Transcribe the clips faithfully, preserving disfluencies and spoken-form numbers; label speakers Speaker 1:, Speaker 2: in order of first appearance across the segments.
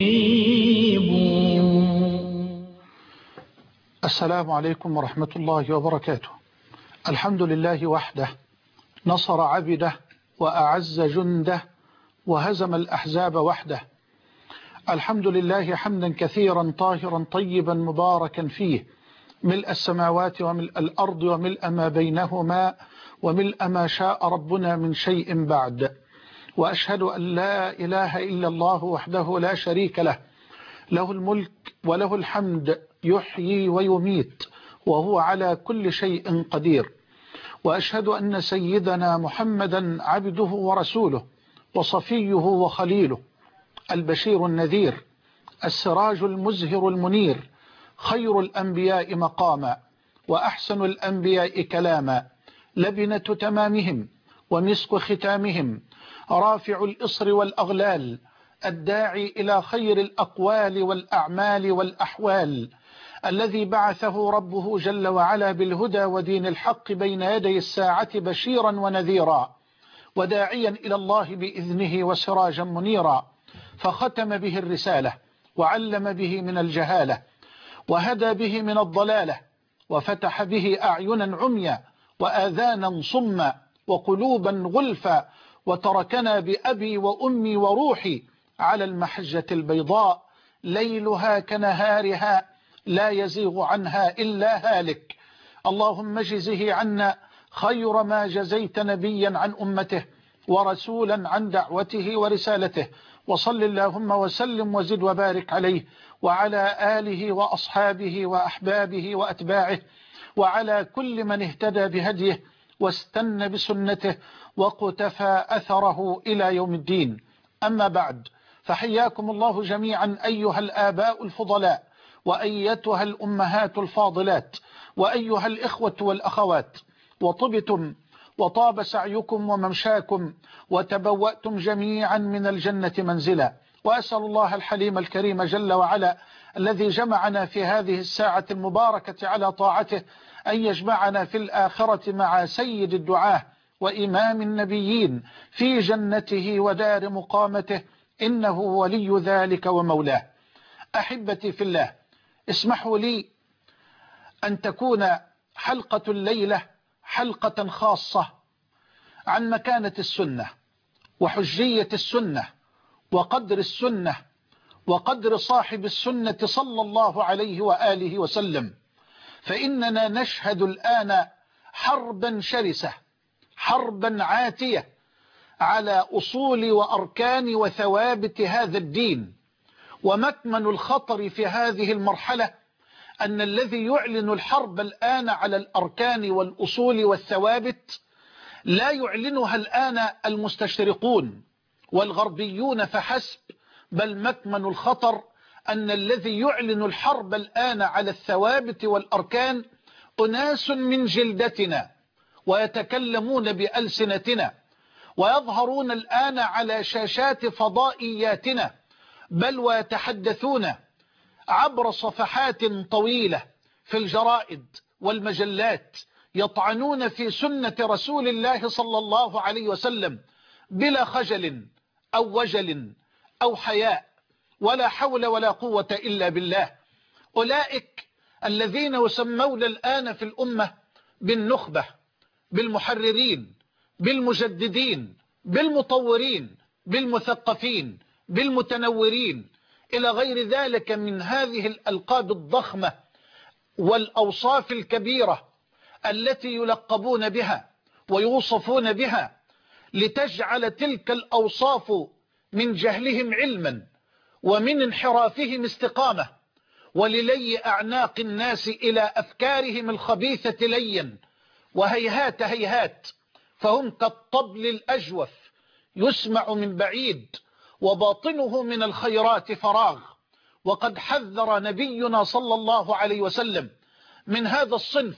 Speaker 1: السلام عليكم ورحمة الله وبركاته. الحمد لله وحده، نصر عبده وأعز جنده وهزم الأحزاب وحده. الحمد لله حمدا كثيرا طاهرا طيبا مباركا فيه، ملء السماوات وملء الأرض وملء ما بينهما وملء ما شاء ربنا من شيء بعد. وأشهد أن لا إله إلا الله وحده لا شريك له، له الملك وله الحمد، يحيي ويميت وهو على كل شيء قدير. وأشهد أن سيدنا محمدا عبده ورسوله وصفيه وخليله، البشير النذير، السراج المزهر المنير، خير الأنبياء مقاما وأحسن الأنبياء كلاما، لبنة تمامهم ومسك ختامهم، رافع الإصر والأغلال، الداعي إلى خير الأقوال والأعمال والأحوال، الذي بعثه ربه جل وعلا بالهدى ودين الحق بين يدي الساعة بشيرا ونذيرا، وداعيا إلى الله بإذنه وسراجا منيرا، فختم به الرسالة وعلم به من الجهالة وهدى به من الضلالة، وفتح به أعينا عميا وآذانا صما وقلوبا غلفا، وتركنا بأبي وأمي وروحي على المحجة البيضاء، ليلها كنهارها لا يزيغ عنها إلا هالك. اللهم اجزه عنا خير ما جزيت نبيا عن أمته ورسولا عن دعوته ورسالته، وصل اللهم وسلم وزد وبارك عليه وعلى آله وأصحابه وأحبابه وأتباعه وعلى كل من اهتدى بهديه واستنى بسنته وقتفى أثره إلى يوم الدين. أما بعد، فحياكم الله جميعا أيها الآباء الفضلاء، وأيتها الأمهات الفاضلات، وأيها الإخوة والأخوات، وطبتم وطاب سعيكم وممشاكم وتبوأتم جميعا من الجنة منزلا. وأسأل الله الحليم الكريم جل وعلا الذي جمعنا في هذه الساعة المباركة على طاعته أن يجمعنا في الآخرة مع سيد الدعاة وإمام النبيين في جنته ودار مقامته، إنه ولي ذلك ومولاه. أحبتي في الله، اسمحوا لي أن تكون حلقة الليلة حلقة خاصة عن مكانة السنة وحجية السنة وقدر السنة وقدر صاحب السنة صلى الله عليه وآله وسلم. فإننا نشهد الآن حربا شرسة، حربا عاتية على أصول وأركان وثوابت هذا الدين. ومكمن الخطر في هذه المرحلة أن الذي يعلن الحرب الآن على الأركان والأصول والثوابت لا يعلنها الآن المستشرقون والغربيون فحسب، بل مكمن الخطر أن الذي يعلن الحرب الآن على الثوابت والأركان أناس من جلدتنا ويتكلمون بألسنتنا ويظهرون الآن على شاشات فضائياتنا، بل ويتحدثون عبر صفحات طويلة في الجرائد والمجلات، يطعنون في سنة رسول الله صلى الله عليه وسلم بلا خجل أو وجل أو حياء، ولا حول ولا قوة إلا بالله. أولئك الذين يسمون الآن في الأمة بالنخبة، بالمحررين، بالمجددين، بالمطورين، بالمثقفين، بالمتنورين، إلى غير ذلك من هذه الألقاب الضخمة والأوصاف الكبيرة التي يلقبون بها ويوصفون بها، لتجعل تلك الأوصاف من جهلهم علما ومن انحرافهم استقامة، وللي أعناق الناس إلى أفكارهم الخبيثة ليا. وهيهات هيهات، فهم كالطبل الأجوف يسمع من بعيد وباطنه من الخيرات فراغ. وقد حذر نبينا صلى الله عليه وسلم من هذا الصنف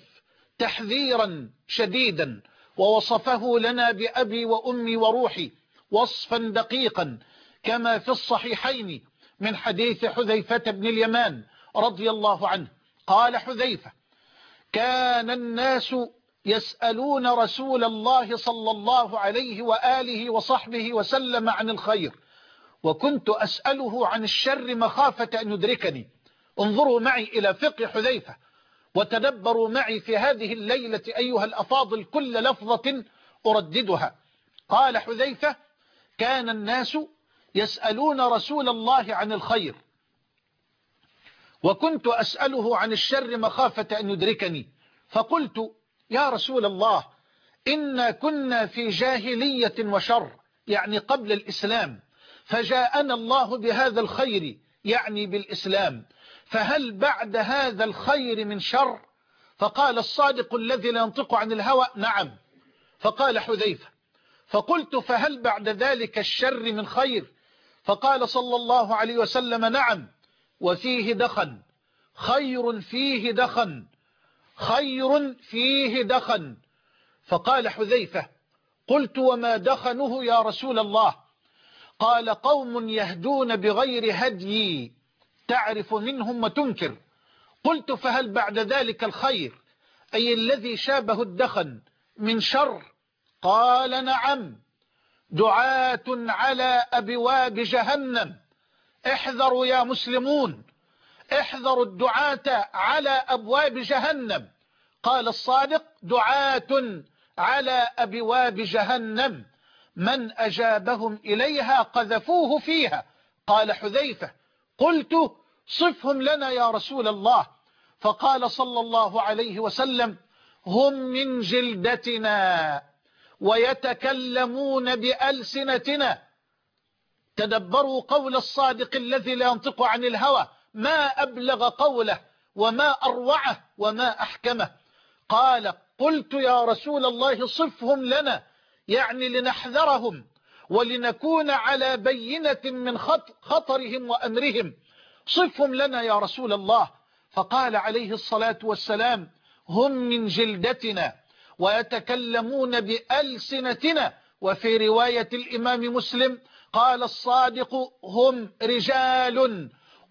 Speaker 1: تحذيرا شديدا، ووصفه لنا بأبي وأمي وروحي وصفا دقيقا، كما في الصحيحين من حديث حذيفة بن اليمان رضي الله عنه. قال حذيفة: كان الناس يسألون رسول الله صلى الله عليه وآله وصحبه وسلم عن الخير، وكنت أسأله عن الشر مخافة أن يدركني. انظروا معي إلى فقه حذيفة وتدبروا معي في هذه الليلة أيها الأفاضل كل لفظة أرددها. قال حذيفة: كان الناس يسألون رسول الله عن الخير وكنت أسأله عن الشر مخافة أن يدركني، فقلت: يا رسول الله، إنا كنا في جاهلية وشر، يعني قبل الإسلام، فجاءنا الله بهذا الخير، يعني بالإسلام، فهل بعد هذا الخير من شر؟ فقال الصادق الذي لا ينطق عن الهوى: نعم. فقال حذيفة: فقلت: فهل بعد ذلك الشر من خير؟ فقال صلى الله عليه وسلم: نعم، وفيه دخن، خير فيه دخن، خير فيه دخن. فقال حذيفة: قلت: وما دخنه يا رسول الله؟ قال: قوم يهدون بغير هدي، تعرف منهم وتنكر. قلت: فهل بعد ذلك الخير، أي الذي شابه الدخن، من شر؟ قال: نعم، دعاة على أبواب جهنم. احذروا يا مسلمون، احذروا الدعاة على أبواب جهنم. قال الصادق: دعاة على أبواب جهنم، من أجابهم إليها قذفوه فيها. قال حذيفة: قلت: صفهم لنا يا رسول الله. فقال صلى الله عليه وسلم: هم من جلدتنا ويتكلمون بألسنتنا. تدبروا قول الصادق الذي لا ينطق عن الهوى، ما أبلغ قوله وما أروعه وما أحكمه. قال: قلت: يا رسول الله صفهم لنا، يعني لنحذرهم ولنكون على بينة من خطرهم وأمرهم، صفهم لنا يا رسول الله. فقال عليه الصلاة والسلام: هم من جلدتنا ويتكلمون بألسنتنا. وفي رواية الإمام مسلم قال الصادق: هم رجال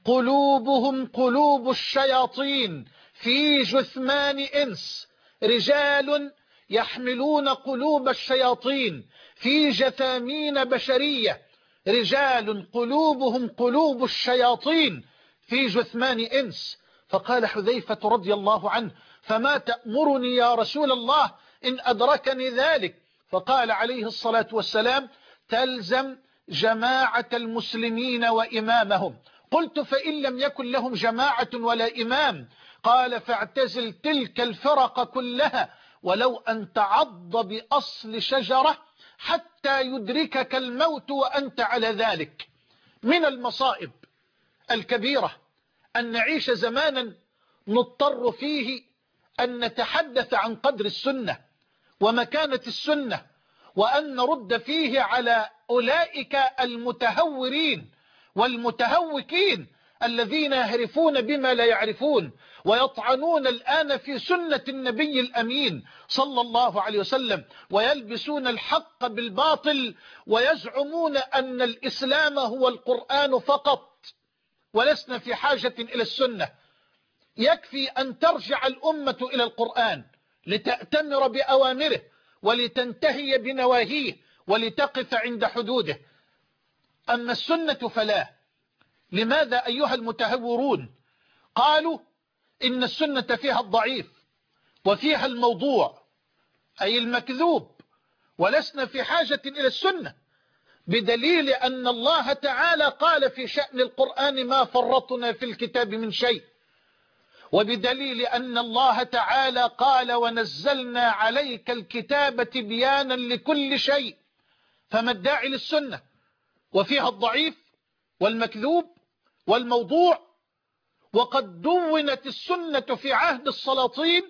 Speaker 1: قلوبهم قلوب الشياطين في جثمان إنس، رجال يحملون قلوب الشياطين في جثامين بشرية، رجال قلوبهم قلوب الشياطين في جثمان إنس. فقال حذيفة رضي الله عنه: فما تأمرني يا رسول الله إن أدركني ذلك؟ فقال عليه الصلاة والسلام: تلزم جماعة المسلمين وإمامهم. قلت: فإن لم يكن لهم جماعة ولا إمام؟ قال: فاعتزل تلك الفرق كلها ولو أن تعض بأصل شجرة حتى يدركك الموت وأنت على ذلك. من المصائب الكبيرة أن نعيش زمانا نضطر فيه أن نتحدث عن قدر السنة ومكانة السنة، وأن نرد فيه على أولئك المتهورين والمتهوكين الذين يهرفون بما لا يعرفون ويطعنون الآن في سنة النبي الأمين صلى الله عليه وسلم، ويلبسون الحق بالباطل، ويزعمون أن الإسلام هو القرآن فقط ولسنا في حاجة إلى السنة. يكفي أن ترجع الأمة إلى القرآن لتأتمر بأوامره ولتنتهي بنواهيه ولتقف عند حدوده. أما السنة فلا. لماذا أيها المتهورون قالوا إن السنة فيها الضعيف وفيها الموضوع أي المكذوب، ولسنا في حاجة إلى السنة، بدليل أن الله تعالى قال في شأن القرآن: ما فرطنا في الكتاب من شيء، وبدليل أن الله تعالى قال: ونزلنا عليك الكتاب تبيانا لكل شيء. فما الداعي للسنة وفيها الضعيف والمكذوب والموضوع؟ وقد دونت السنة في عهد السلاطين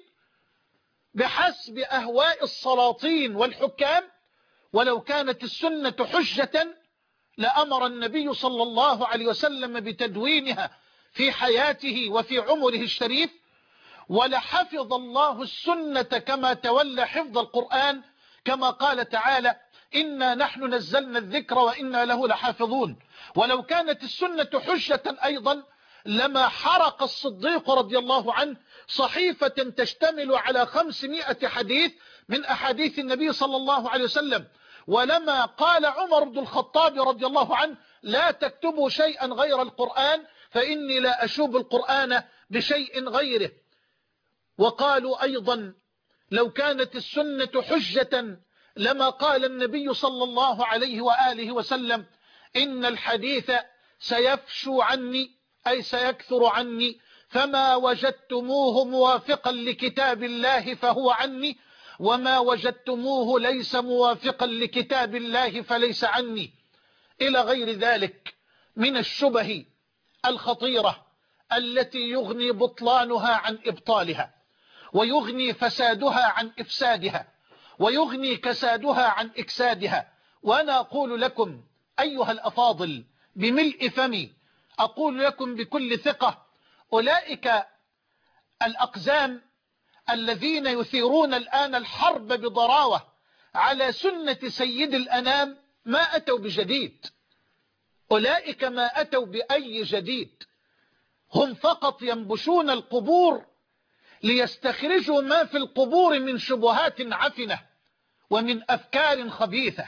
Speaker 1: بحسب أهواء السلاطين والحكام، ولو كانت السنة حجة لأمر النبي صلى الله عليه وسلم بتدوينها في حياته وفي عمره الشريف، ولحفظ الله السنة كما تولى حفظ القرآن، كما قال تعالى: إنا نحن نزلنا الذكر وإنا له لحافظون. ولو كانت السنة حجة أيضا لما حرق الصديق رضي الله عنه صحيفة تشتمل على خمسمائة حديث من أحاديث النبي صلى الله عليه وسلم، ولما قال عمر بن الخطاب رضي الله عنه: لا تكتبوا شيئا غير القرآن فإني لا أشوب القرآن بشيء غيره. وقالوا أيضا لو كانت السنة حجة لما قال النبي صلى الله عليه وآله وسلم إن الحديث سيفشو عني أي سيكثر عني، فما وجدتموه موافقا لكتاب الله فهو عني، وما وجدتموه ليس موافقا لكتاب الله فليس عني، إلى غير ذلك من الشبه الخطيرة التي يغني بطلانها عن إبطالها، ويغني فسادها عن إفسادها، ويغني كسادها عن إكسادها. وأنا أقول لكم أيها الأفاضل بملء فمي، أقول لكم بكل ثقة، أولئك الأقزام الذين يثيرون الآن الحرب بضراوة على سنة سيد الأنام ما أتوا بجديد، أولئك ما أتوا بأي جديد، هم فقط ينبشون القبور ليستخرجوا ما في القبور من شبهات عفنة ومن أفكار خبيثة،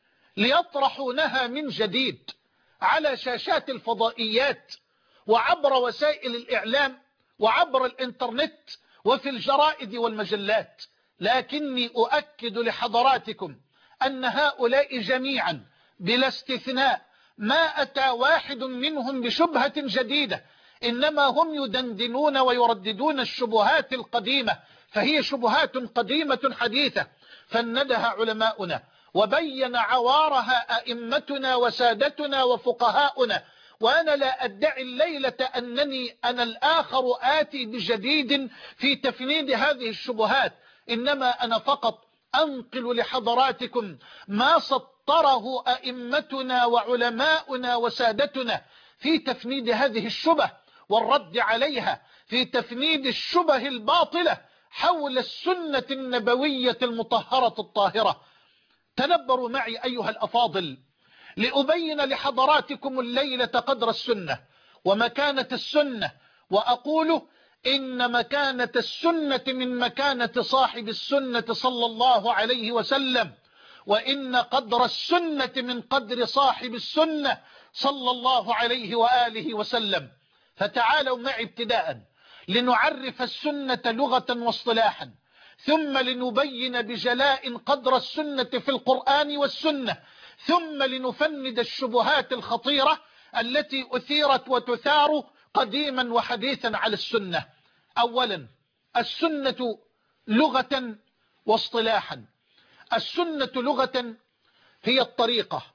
Speaker 1: ليطرحونها من جديد على شاشات الفضائيات وعبر وسائل الإعلام وعبر الإنترنت وفي الجرائد والمجلات. لكني أؤكد لحضراتكم أن هؤلاء جميعا بلا استثناء ما أتى واحد منهم بشبهة جديدة، إنما هم يدندنون ويرددون الشبهات القديمة، فهي شبهات قديمة حديثة فندها علماؤنا وبين عوارها أئمتنا وسادتنا وفقهاؤنا. وأنا لا أدعي الليلة أنني أنا الآخر آتي بجديد في تفنيد هذه الشبهات، إنما أنا فقط أنقل لحضراتكم ما سطره أئمتنا وعلماؤنا وسادتنا في تفنيد هذه الشبه والرد عليها، في تفنيد الشبه الباطلة حول السنة النبوية المطهرة الطاهرة. تنبروا معي أيها الأفاضل لأبين لحضراتكم الليلة قدر السنة ومكانة السنة، وأقول إن مكانة السنة من مكانة صاحب السنة صلى الله عليه وسلم، وإن قدر السنة من قدر صاحب السنة صلى الله عليه وآله وسلم. فتعالوا معي ابتداء لنعرف السنة لغة واصطلاحا، ثم لنبين بجلاء قدر السنة في القرآن والسنة، ثم لنفند الشبهات الخطيرة التي أثيرت وتثار قديما وحديثا على السنة. أولا السنة لغة واصطلاحا. السنة لغة هي الطريقة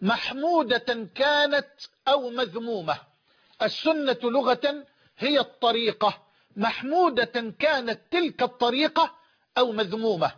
Speaker 1: محمودة كانت أو مذمومة. السنة لغة هي الطريقة محمودة كانت تلك الطريقة أو مذمومة،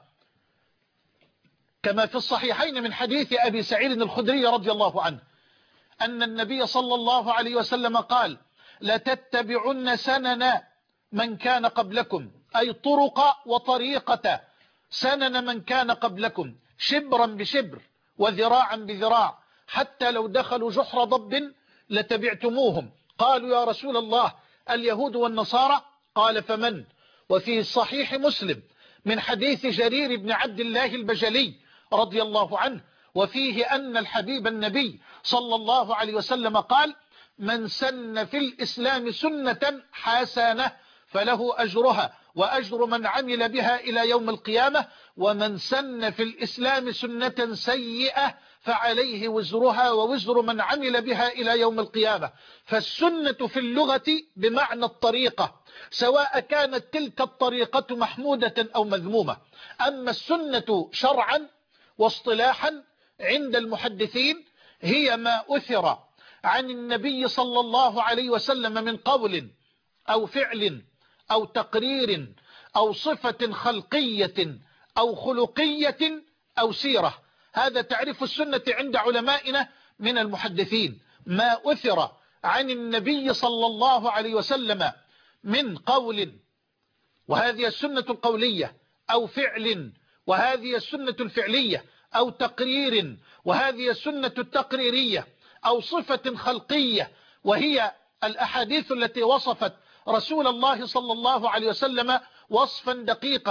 Speaker 1: كما في الصحيحين من حديث أبي سعيد الخدري رضي الله عنه أن النبي صلى الله عليه وسلم قال لتتبعن سنن من كان قبلكم، أي طرق وطريقة سنن من كان قبلكم، شبرا بشبر وذراعا بذراع، حتى لو دخلوا جحر ضب لتبعتموهم. قالوا يا رسول الله اليهود والنصارى؟ قال فمن؟ وفي صحيح مسلم من حديث جرير بن عبد الله البجلي رضي الله عنه، وفيه أن الحبيب النبي صلى الله عليه وسلم قال من سن في الإسلام سنة حسنة فله أجرها وأجر من عمل بها إلى يوم القيامة، ومن سن في الإسلام سنة سيئة فعليه وزرها ووزر من عمل بها إلى يوم القيامة. فالسنة في اللغة بمعنى الطريقة، سواء كانت تلك الطريقة محمودة أو مذمومة. أما السنة شرعا واصطلاحا عند المحدثين هي ما أثر عن النبي صلى الله عليه وسلم من قول أو فعل أو تقرير أو صفة خلقية أو خلقية أو سيرة. هذا تعريف السنة عند علمائنا من المحدثين، ما أثر عن النبي صلى الله عليه وسلم من قول، وهذه السنة القولية، أو فعل، وهذه السنة الفعلية، أو تقرير، وهذه السنة التقريرية، أو صفة خلقية، وهي الأحاديث التي وصفت رسول الله صلى الله عليه وسلم وصفا دقيقا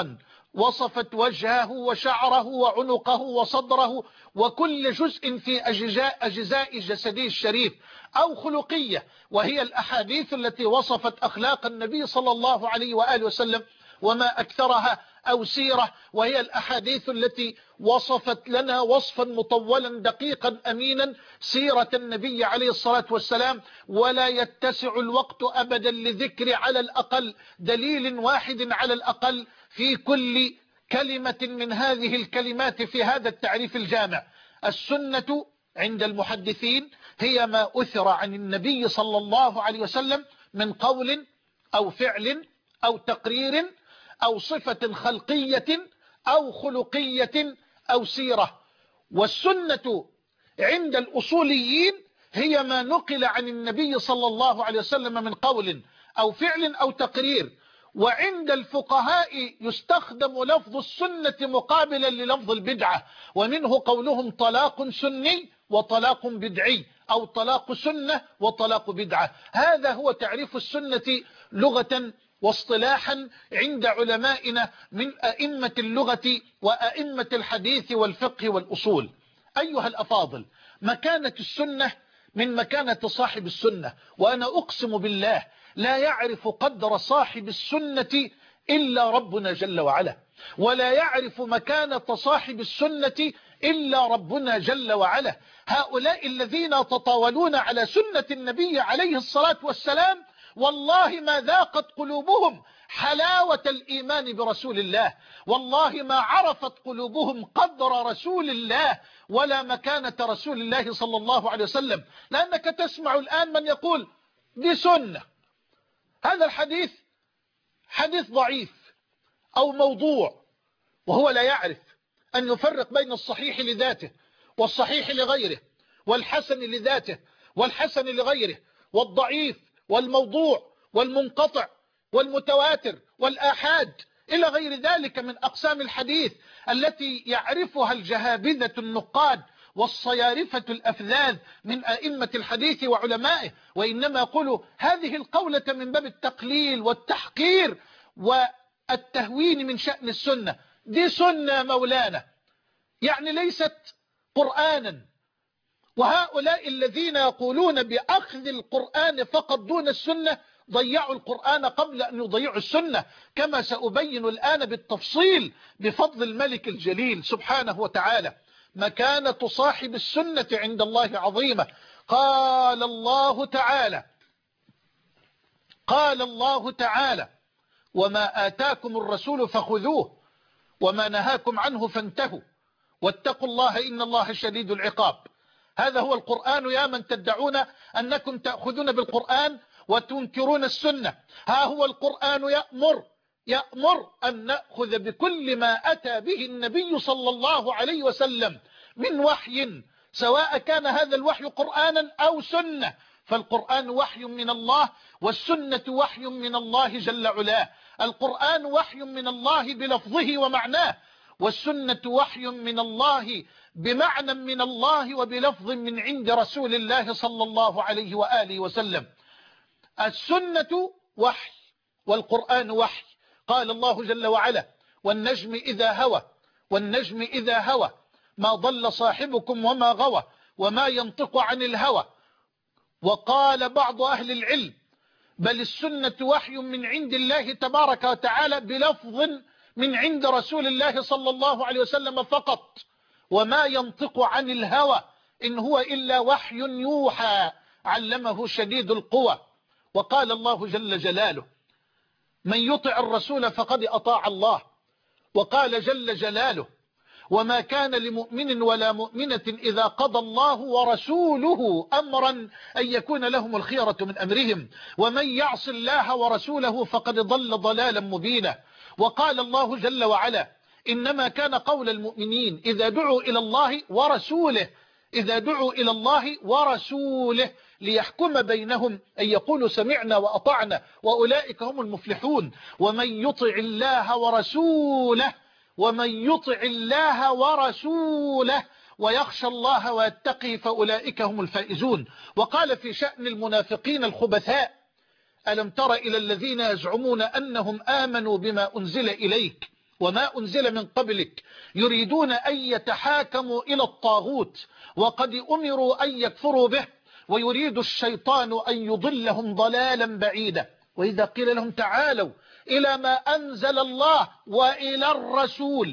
Speaker 1: وصفت وجهه وشعره وعنقه وصدره وكل جزء في أجزاء, أجزاء جسده الشريف، أو خلقية وهي الأحاديث التي وصفت أخلاق النبي صلى الله عليه وآله وسلم وما أكثرها، أو سيرة وهي الأحاديث التي وصفت لنا وصفا مطولا دقيقا أمينا سيرة النبي عليه الصلاة والسلام. ولا يتسع الوقت أبدا لذكر على الأقل دليل واحد على الأقل في كل كلمة من هذه الكلمات في هذا التعريف الجامع. السنة عند المحدثين هي ما أثر عن النبي صلى الله عليه وسلم من قول أو فعل أو تقرير أو صفة خلقية أو خلقية أو سيرة. والسنة عند الأصوليين هي ما نقل عن النبي صلى الله عليه وسلم من قول أو فعل أو تقرير. وعند الفقهاء يستخدم لفظ السنة مقابلا للفظ البدعة، ومنه قولهم طلاق سني وطلاق بدعي، أو طلاق سنة وطلاق بدعة. هذا هو تعريف السنة لغة واصطلاحا عند علمائنا من أئمة اللغة وأئمة الحديث والفقه والأصول. أيها الأفاضل، مكانة السنة من مكانة صاحب السنة، وأنا أقسم بالله لا يعرف قدر صاحب السنة إلا ربنا جل وعلا، ولا يعرف مكانة صاحب السنة إلا ربنا جل وعلا. هؤلاء الذين يتطاولون على سنة النبي عليه الصلاة والسلام والله ما ذاقت قلوبهم حلاوة الإيمان برسول الله، والله ما عرفت قلوبهم قدر رسول الله ولا مكانة رسول الله صلى الله عليه وسلم. لأنك تسمع الآن من يقول دي سنة، هذا الحديث حديث ضعيف أو موضوع، وهو لا يعرف أن يفرق بين الصحيح لذاته والصحيح لغيره، والحسن لذاته والحسن لغيره، والضعيف والموضوع والمنقطع والمتواتر والآحاد إلى غير ذلك من أقسام الحديث التي يعرفها الجهابذة النقاد والصيارفة الأفذاذ من أئمة الحديث وعلمائه. وإنما يقولوا هذه القولة من باب التقليل والتحقير والتهوين من شأن السنة. دي سنة مولانا، يعني ليست قرآنا. وهؤلاء الذين يقولون بأخذ القرآن فقط دون السنة ضيعوا القرآن قبل أن يضيعوا السنة، كما سأبين الآن بالتفصيل بفضل الملك الجليل سبحانه وتعالى. مكانة صاحب السنة عند الله عظيمة. قال الله تعالى قال الله تعالى وما آتاكم الرسول فخذوه وما نهاكم عنه فانتهوا واتقوا الله إن الله شديد العقاب. هذا هو القرآن يا من تدعون أنكم تأخذون بالقرآن وتنكرون السنة. ها هو القرآن يأمر يأمر أن نأخذ بكل ما أتى به النبي صلى الله عليه وسلم من وحي، سواء كان هذا الوحي قرآنا أو سنة، فالقرآن وحي من الله والسنة وحي من الله جل علاه. القرآن وحي من الله بلفظه ومعناه، والسنة وحي من الله بمعنى من الله وبلفظ من عند رسول الله صلى الله عليه وآله وسلم. السنة وحي والقرآن وحي. قال الله جل وعلا والنجم إذا هوى والنجم إذا هوى ما ضل صاحبكم وما غوى وما ينطق عن الهوى. وقال بعض أهل العلم بل السنة وحي من عند الله تبارك وتعالى بلفظ من عند رسول الله صلى الله عليه وسلم فقط، وما ينطق عن الهوى إن هو إلا وحي يوحى علمه شديد القوى. وقال الله جل جلاله من يطع الرسول فقد أطاع الله. وقال جل جلاله وما كان لمؤمن ولا مؤمنة إذا قضى الله ورسوله أمرا أن يكون لهم الخيرة من أمرهم ومن يعص الله ورسوله فقد ضل ضلالا مبينا. وقال الله جل وعلا إنما كان قول المؤمنين إذا دعوا إلى الله ورسوله إذا دعوا إلى الله ورسوله ليحكم بينهم أن يقولوا سمعنا وأطعنا وأولئك هم المفلحون. ومن يطع الله ورسوله ومن يطع الله ورسوله ويخشى الله ويتقي فأولئك هم الفائزون. وقال في شأن المنافقين الخبثاء ألم تر إلى الذين يزعمون أنهم آمنوا بما أنزل إليك وما أنزل من قبلك يريدون أن يتحاكموا إلى الطاغوت وقد أمروا أن يكفروا به ويريد الشيطان أن يضلهم ضلالا بعيدا. وإذا قيل لهم تعالوا إلى ما أنزل الله وإلى الرسول،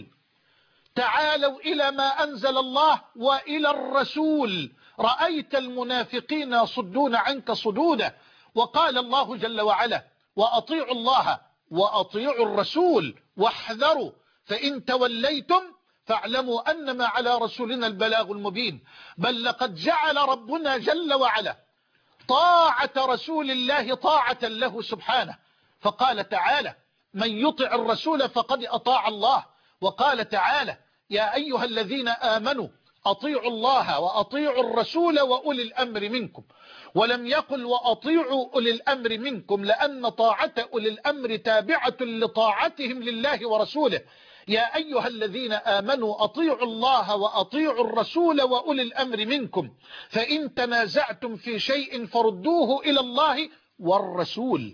Speaker 1: تعالوا إلى ما أنزل الله وإلى الرسول، رأيت المنافقين يصدون عنك صدودا. وقال الله جل وعلا وأطيعوا الله وأطيعوا الرسول واحذروا فإن توليتم فاعلموا أنما على رسولنا البلاغ المبين. بل لقد جعل ربنا جل وعلا طاعة رسول الله طاعة له سبحانه، فقال تعالى من يطع الرسول فقد أطاع الله. وقال تعالى يا أيها الذين آمنوا أطيعوا الله وأطيعوا الرسول وأولي الأمر منكم، ولم يقل وأطيعوا أولي الأمر منكم لأن طاعة أولي الأمر تابعة لطاعتهم لله ورسوله. يا أيها الذين آمنوا أطيعوا الله وأطيعوا الرسول وأولي الأمر منكم فإن تنازعتم في شيء فردوه إلى الله والرسول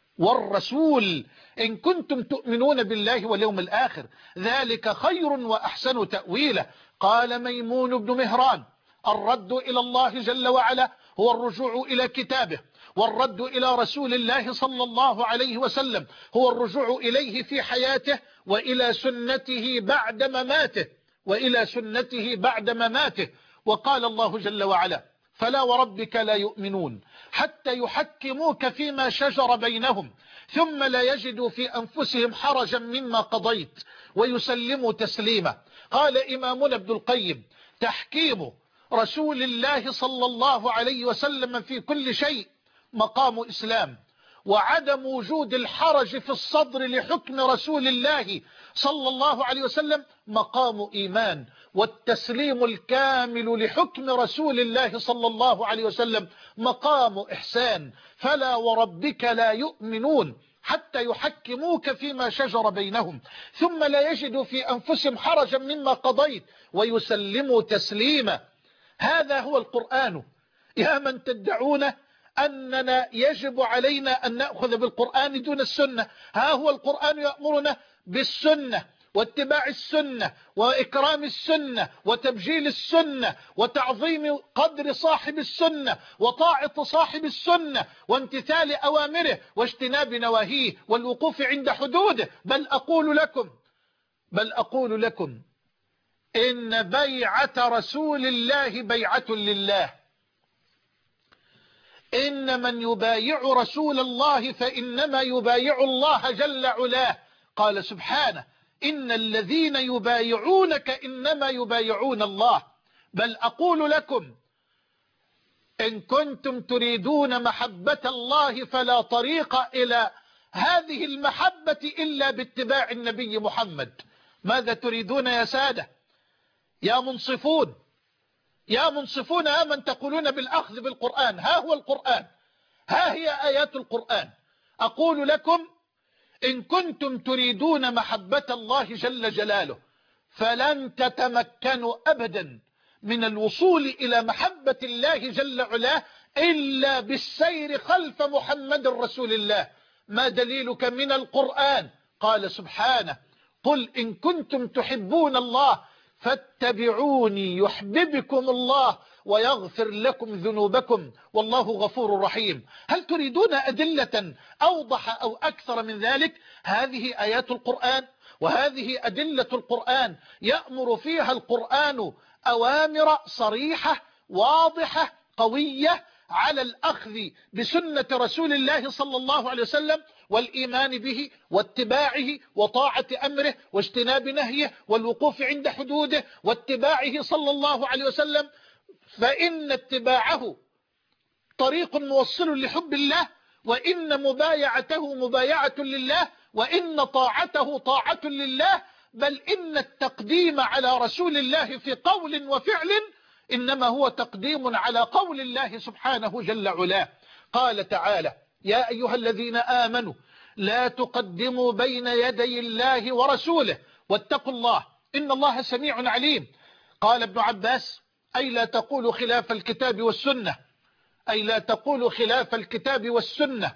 Speaker 1: والرسول إن كنتم تؤمنون بالله واليوم الآخر ذلك خير وأحسن تأويلا. قال ميمون بن مهران الرد إلى الله جل وعلا هو الرجوع إلى كتابه، والرد إلى رسول الله صلى الله عليه وسلم هو الرجوع إليه في حياته وإلى سنته بعد مماته وإلى سنته بعد مماته. وقال الله جل وعلا فلا وربك لا يؤمنون حتى يحكموك فيما شجر بينهم ثم لا يجدوا في أنفسهم حرجا مما قضيت ويسلموا تسليما. قال إمامنا ابن القيم تحكيم رسول الله صلى الله عليه وسلم في كل شيء مقام إسلام، وعدم وجود الحرج في الصدر لحكم رسول الله صلى الله عليه وسلم مقام إيمان، والتسليم الكامل لحكم رسول الله صلى الله عليه وسلم مقام إحسان. فلا وربك لا يؤمنون حتى يحكموك فيما شجر بينهم ثم لا يجدوا في أنفسهم حرجا مما قضيت ويسلموا تسليما. هذا هو القرآن. يا من تدعون أننا يجب علينا أن نأخذ بالقرآن دون السنة، ها هو القرآن يأمرنا بالسنة واتباع السنة وإكرام السنة وتبجيل السنة وتعظيم قدر صاحب السنة وطاعة صاحب السنة وامتثال أوامره واجتناب نواهيه والوقوف عند حدوده. بل أقول لكم بل أقول لكم إن بيعة رسول الله بيعة لله. إن من يبايع رسول الله فإنما يبايع الله جل علاه. قال سبحانه إن الذين يبايعونك إنما يبايعون الله. بل أقول لكم إن كنتم تريدون محبة الله فلا طريق إلى هذه المحبة إلا باتباع النبي محمد. ماذا تريدون يا سادة يا منصفون يا منصفون يا من تقولون بالأخذ بالقرآن؟ ها هو القرآن، ها هي آيات القرآن. أقول لكم إن كنتم تريدون محبة الله جل جلاله فلن تتمكنوا أبدا من الوصول إلى محبة الله جل علاه إلا بالسير خلف محمد رسول الله. ما دليلك من القرآن؟ قال سبحانه قل إن كنتم تحبون الله فاتبعوني يحببكم الله ويغفر لكم ذنوبكم والله غفور رحيم. هل تريدون أدلة أوضح أو أكثر من ذلك؟ هذه آيات القرآن وهذه أدلة القرآن، يأمر فيها القرآن أوامر صريحة واضحة قوية على الأخذ بسنة رسول الله صلى الله عليه وسلم والإيمان به واتباعه وطاعة أمره واجتناب نهيه والوقوف عند حدوده واتباعه صلى الله عليه وسلم، فإن اتباعه طريق موصل لحب الله، وإن مبايعته مبايعة لله، وإن طاعته طاعة لله، بل إن التقديم على رسول الله في قول وفعل إنما هو تقديم على قول الله سبحانه جل علاه. قال تعالى يا أيها الذين آمنوا لا تقدموا بين يدي الله ورسوله واتقوا الله إن الله سميع عليم. قال ابن عباس أي لا تقولوا خلاف الكتاب والسنة، أي لا تقولوا خلاف الكتاب والسنة.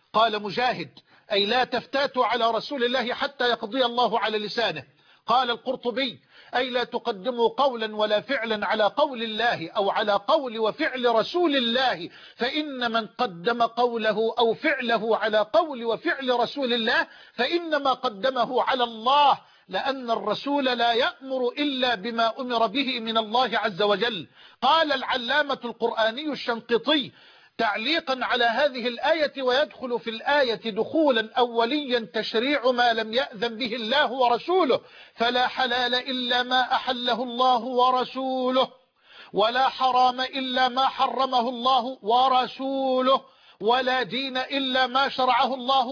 Speaker 1: قال مجاهد: أي لا تفتاتوا على رسول الله حتى يقضي الله على لسانه. قال القرطبي: أي لا تقدموا قولا ولا فعلا على قول الله أو على قول وفعل رسول الله، فإن من قدم قوله أو فعله على قول وفعل رسول الله فإنما قدمه على الله، لأن الرسول لا يأمر إلا بما أمر به من الله عز وجل. قال العلامة القرآني الشنقيطي تعليقا على هذه الآية: ويدخل في الآية دخولا أوليا تشريع ما لم يأذن به الله ورسوله، فلا حلال إلا ما أحله الله ورسوله، ولا حرام إلا ما حرمه الله ورسوله، ولا دين إلا ما شرعه الله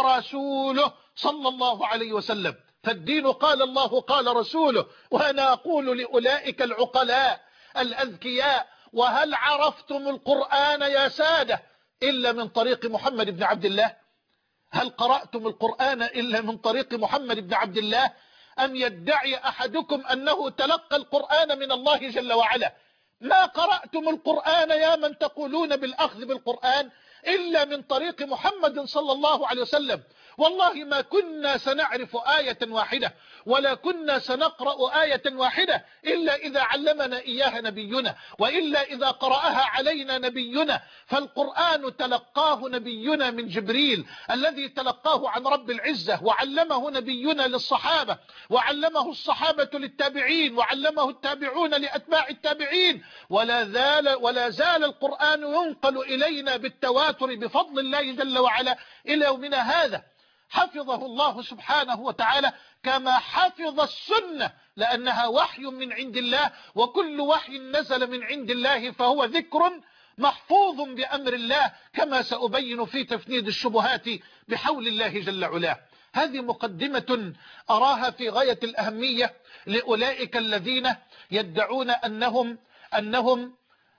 Speaker 1: ورسوله صلى الله عليه وسلم. فالدين قال الله قال رسوله. وأنا أقول لأولئك العقلاء الأذكياء: وهل عرفتم القرآن يا سادة إلا من طريق محمد بن عبد الله؟ هل قرأتم القرآن إلا من طريق محمد بن عبد الله؟ أم يدعي أحدكم أنه تلقى القرآن من الله جل وعلا؟ ما قرأتم القرآن يا من تقولون بالأخذ بالقرآن إلا من طريق محمد صلى الله عليه وسلم. والله ما كنا سنعرف آية واحدة ولا كنا سنقرأ آية واحدة إلا إذا علمنا إياها نبينا، وإلا إذا قرأها علينا نبينا. فالقرآن تلقاه نبينا من جبريل الذي تلقاه عن رب العزة، وعلمه نبينا للصحابة، وعلمه الصحابة للتابعين، وعلمه التابعون لأتباع التابعين، ولا زال, ولا زال القرآن ينقل إلينا بالتواتر بفضل الله جل وعلا إلى يومنا هذا. حفظه الله سبحانه وتعالى كما حفظ السنة، لأنها وحي من عند الله، وكل وحي نزل من عند الله فهو ذكر محفوظ بأمر الله، كما سأبين في تفنيد الشبهات بحول الله جل علاه. هذه مقدمة أراها في غاية الأهمية لأولئك الذين يدعون أنهم, أنهم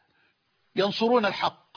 Speaker 1: ينصرون الحق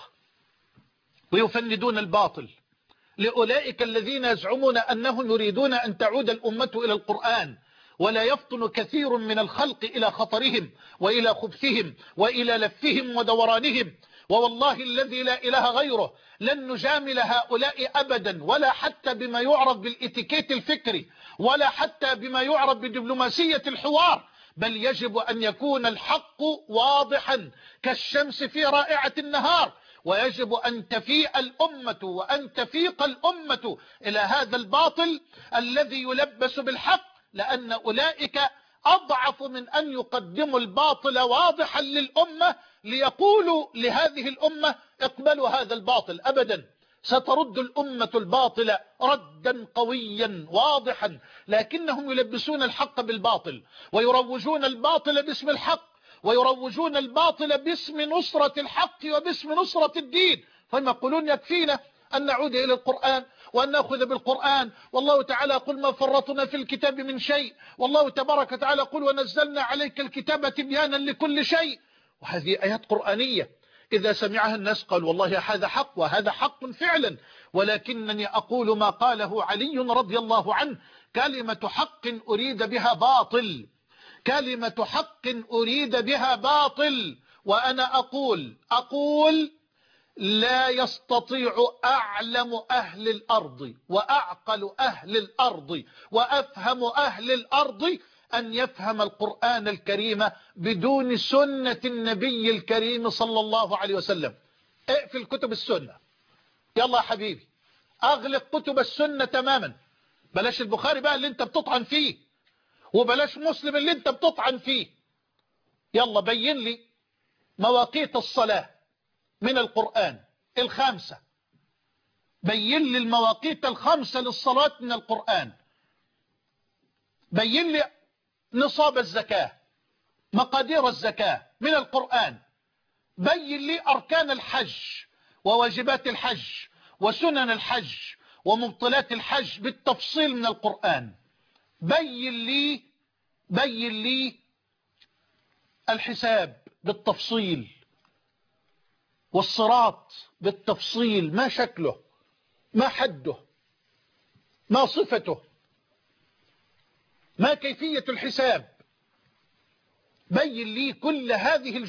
Speaker 1: ويفندون الباطل، لأولئك الذين يزعمون أنهم يريدون أن تعود الأمة إلى القرآن، ولا يفطن كثير من الخلق إلى خطرهم وإلى خبثهم وإلى لفهم ودورانهم. ووالله الذي لا إله غيره لن نجامل هؤلاء أبدا، ولا حتى بما يعرف بالإتيكيت الفكري، ولا حتى بما يعرف بدبلوماسية الحوار، بل يجب أن يكون الحق واضحا كالشمس في رائعة النهار، ويجب أن تفيء الأمة وأن تفيق الأمة إلى هذا الباطل الذي يلبس بالحق، لأن أولئك أضعف من أن يقدموا الباطل واضحا للأمة ليقولوا لهذه الأمة اقبلوا هذا الباطل. أبدا، سترد الأمة الباطل ردا قويا واضحا، لكنهم يلبسون الحق بالباطل، ويروجون الباطل باسم الحق، ويروجون الباطل باسم نصرة الحق وباسم نصرة الدين. فهم يقولون يكفينا أن نعود إلى القرآن وأن نأخذ بالقرآن، والله تعالى قل ما فرطنا في الكتاب من شيء، والله تبارك وتعالى قل ونزلنا عليك الكتاب تبيانا لكل شيء. وهذه آيات قرآنية إذا سمعها الناس قال والله هذا حق، وهذا حق فعلا، ولكنني أقول ما قاله علي رضي الله عنه: كلمة حق أريد بها باطل، كلمة حق أريد بها باطل. وأنا أقول أقول لا يستطيع أعلم أهل الأرض وأعقل أهل الأرض وأفهم أهل الأرض أن يفهم القرآن الكريم بدون سنة النبي الكريم صلى الله عليه وسلم. اقفل كتب السنة، يلا يا حبيبي أغلق كتب السنة تماما، بلاش البخاري بقى اللي انت بتطعن فيه، وبلاش مسلم اللي انت بتطعن فيه. يلا بين لي مواقيت الصلاة من القرآن الخامسة، بين لي المواقيت الخمسة للصلاة من القرآن، بين لي نصاب الزكاة، مقادير الزكاة من القرآن، بين لي أركان الحج وواجبات الحج وسنن الحج ومبطلات الحج بالتفصيل من القرآن، بين لي بين لي الحساب بالتفصيل، والصراط بالتفصيل، ما شكله، ما حده، ما صفته، ما كيفية الحساب، بين لي كل هذه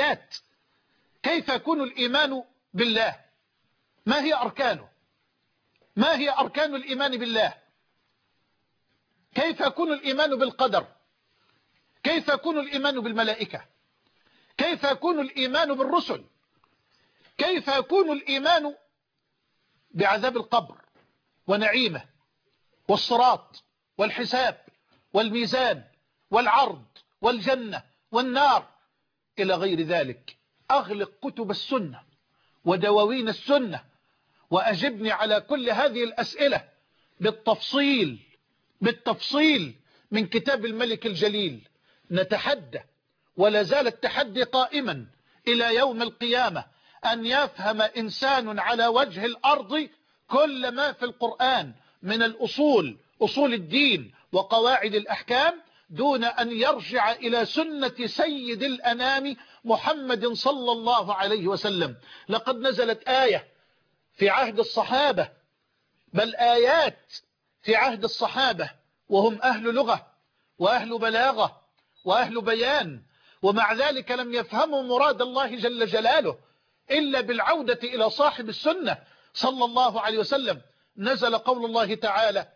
Speaker 1: الجزئيات. كيف يكون الإيمان بالله؟ ما هي أركانه؟ ما هي أركان الإيمان بالله؟ كيف يكون الإيمان بالقدر؟ كيف يكون الإيمان بالملائكة؟ كيف يكون الإيمان بالرسل؟ كيف يكون الإيمان بعذاب القبر ونعيمه والصراط والحساب والميزان والعرض والجنة والنار إلى غير ذلك؟ أغلق كتب السنة ودواوين السنة وأجبني على كل هذه الأسئلة بالتفصيل بالتفصيل من كتاب الملك الجليل. نتحدى ولا زال التحدي قائما إلى يوم القيامة أن يفهم إنسان على وجه الأرض كل ما في القرآن من الأصول، أصول الدين وقواعد الأحكام، دون أن يرجع إلى سنة سيد الأنام محمد صلى الله عليه وسلم. لقد نزلت آية في عهد الصحابة، بل آيات في عهد الصحابة وهم أهل لغة وأهل بلاغة وأهل بيان، ومع ذلك لم يفهموا مراد الله جل جلاله إلا بالعودة إلى صاحب السنة صلى الله عليه وسلم. نزل قول الله تعالى: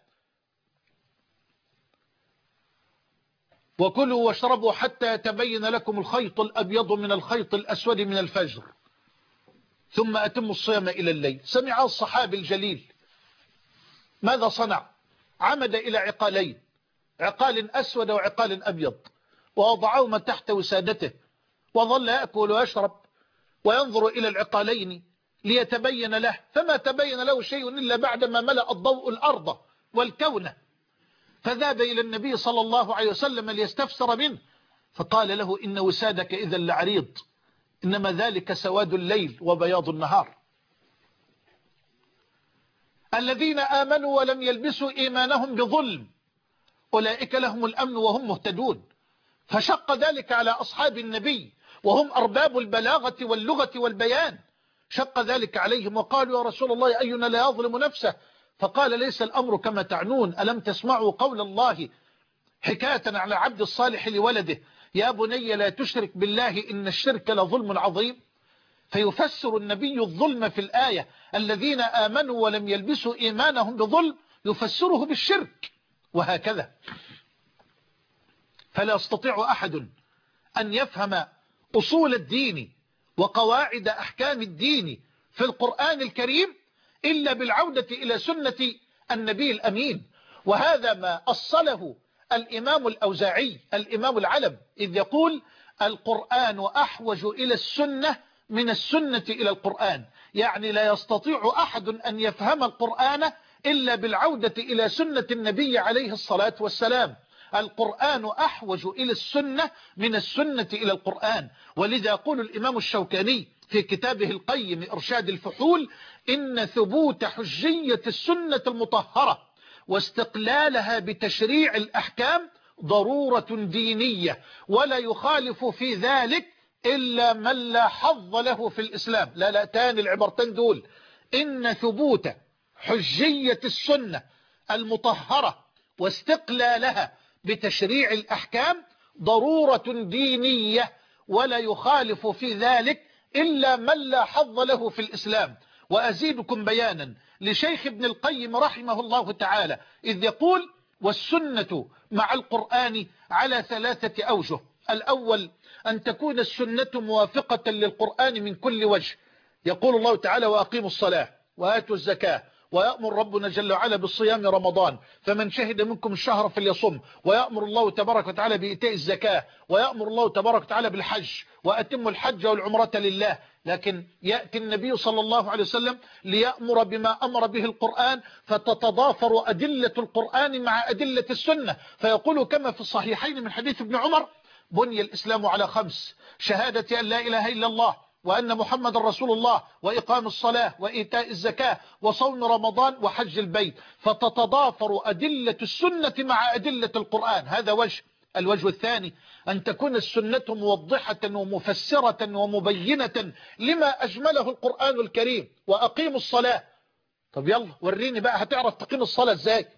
Speaker 1: وكلوا واشربوا حتى يتبين لكم الخيط الأبيض من الخيط الأسود من الفجر ثم أتموا الصيام إلى الليل. سمع الصحابي الجليل ماذا صنع؟ عمد إلى عقالين، عقال أسود وعقال أبيض، ووضعهما تحت وسادته، وظل يأكل ويشرب وينظر إلى العقالين ليتبين له، فما تبين له شيء إلا بعدما ملأ الضوء الأرض والكون، فذهب إلى النبي صلى الله عليه وسلم ليستفسر منه، فقال له: إن وسادك إذا لعريض، إنما ذلك سواد الليل وبياض النهار. الذين آمنوا ولم يلبسوا إيمانهم بظلم أولئك لهم الأمن وهم مهتدون. فشق ذلك على أصحاب النبي وهم أرباب البلاغة واللغة والبيان، شق ذلك عليهم وقالوا: يا رسول الله أينا لا يظلم نفسه؟ فقال: ليس الأمر كما تعنون، ألم تسمعوا قول الله حكاية على عبد الصالح لولده: يا بني لا تشرك بالله إن الشرك لظلم عظيم. فيفسر النبي الظلم في الآية الذين آمنوا ولم يلبسوا إيمانهم بظلم يفسره بالشرك، وهكذا. فلا يستطيع أحد أن يفهم أصول الدين وقواعد أحكام الدين في القرآن الكريم إلا بالعودة إلى سنة النبي الأمين. وهذا ما أصله الإمام الأوزاعي الإمام العلم إذ يقول: القرآن أحوج إلى السنة من السنة إلى القرآن. يعني لا يستطيع أحد أن يفهم القرآن إلا بالعودة إلى سنة النبي عليه الصلاة والسلام. القرآن أحوج إلى السنة من السنة إلى القرآن. ولذا يقول الإمام الشوكاني في كتابه القيم إرشاد الفحول: إن ثبوت حجية السنة المطهرة واستقلالها بتشريع الأحكام ضرورة دينية، ولا يخالف في ذلك إلا من لا حظ له في الإسلام. لا لا تاني العبارتين دول: إن ثبوت حجية السنة المطهرة واستقلالها بتشريع الأحكام ضرورة دينية، ولا يخالف في ذلك إلا من لا حظ له في الإسلام. وأزيدكم بيانا لشيخ ابن القيم رحمه الله تعالى إذ يقول: والسنة مع القرآن على ثلاثة أوجه. الأول أن تكون السنة موافقة للقرآن من كل وجه. يقول الله تعالى: وأقيموا الصلاة وآتوا الزكاة، ويأمر ربنا جل وعلا بالصيام رمضان، فمن شهد منكم الشهر فليصم، ويأمر الله تبارك وتعالى بإيتاء الزكاة، ويأمر الله تبارك وتعالى بالحج، وأتم الحج والعمرة لله. لكن يأتي النبي صلى الله عليه وسلم ليأمر بما أمر به القرآن، فتتضافر أدلة القرآن مع أدلة السنة، فيقول كما في الصحيحين من حديث ابن عمر: بني الإسلام على خمس: شهادة أن لا إله إلا الله وأن محمد رسول الله، وإقام الصلاة، وإيتاء الزكاة، وصوم رمضان، وحج البيت. فتتضافر أدلة السنة مع أدلة القرآن. هذا وجه. الوجه الثاني أن تكون السنة موضحة ومفسرة ومبينة لما أجمله القرآن الكريم. وأقيموا الصلاة. طب يلا وريني بقى هتعرف تقيم الصلاة ازاي؟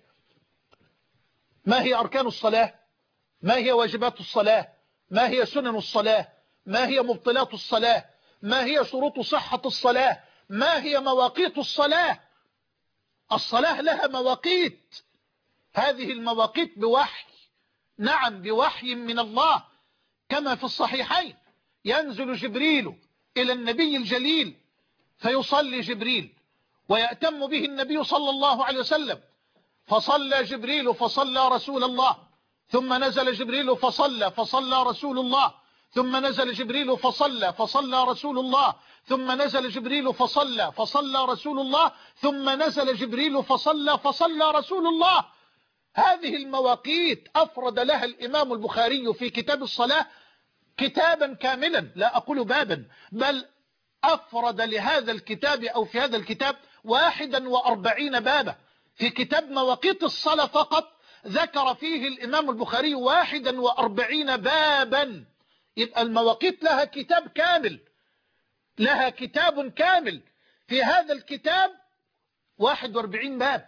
Speaker 1: ما هي أركان الصلاة؟ ما هي واجبات الصلاة؟ ما هي سنن الصلاة؟ ما هي مبطلات الصلاة؟ ما هي شروط صحة الصلاة؟ ما هي مواقيت الصلاة؟ الصلاة لها مواقيت، هذه المواقيت بوحي، نعم بوحي من الله، كما في الصحيحين ينزل جبريل إلى النبي الجليل فيصلي جبريل ويأتم به النبي صلى الله عليه وسلم، فصلى جبريل فصلى رسول الله، ثم نزل جبريل فصلى فصلى رسول الله، ثم نزل جبريل فصلى فصلى رسول الله، ثم نزل جبريل فصلى فصلى رسول الله، ثم نزل جبريل فصلى فصلى رسول الله. هذه المواقيت أفرد لها الإمام البخاري في كتاب الصلاة كتابا كاملا، لا أقول بابا، بل أفرد لهذا الكتاب أو في هذا الكتاب واحدا وأربعين بابا. في كتاب مواقيت الصلاة فقط ذكر فيه الإمام البخاري واحدا وأربعين بابا. يبقى المواقيت لها كتاب كامل، لها كتاب كامل. في هذا الكتاب واحد وأربعين باب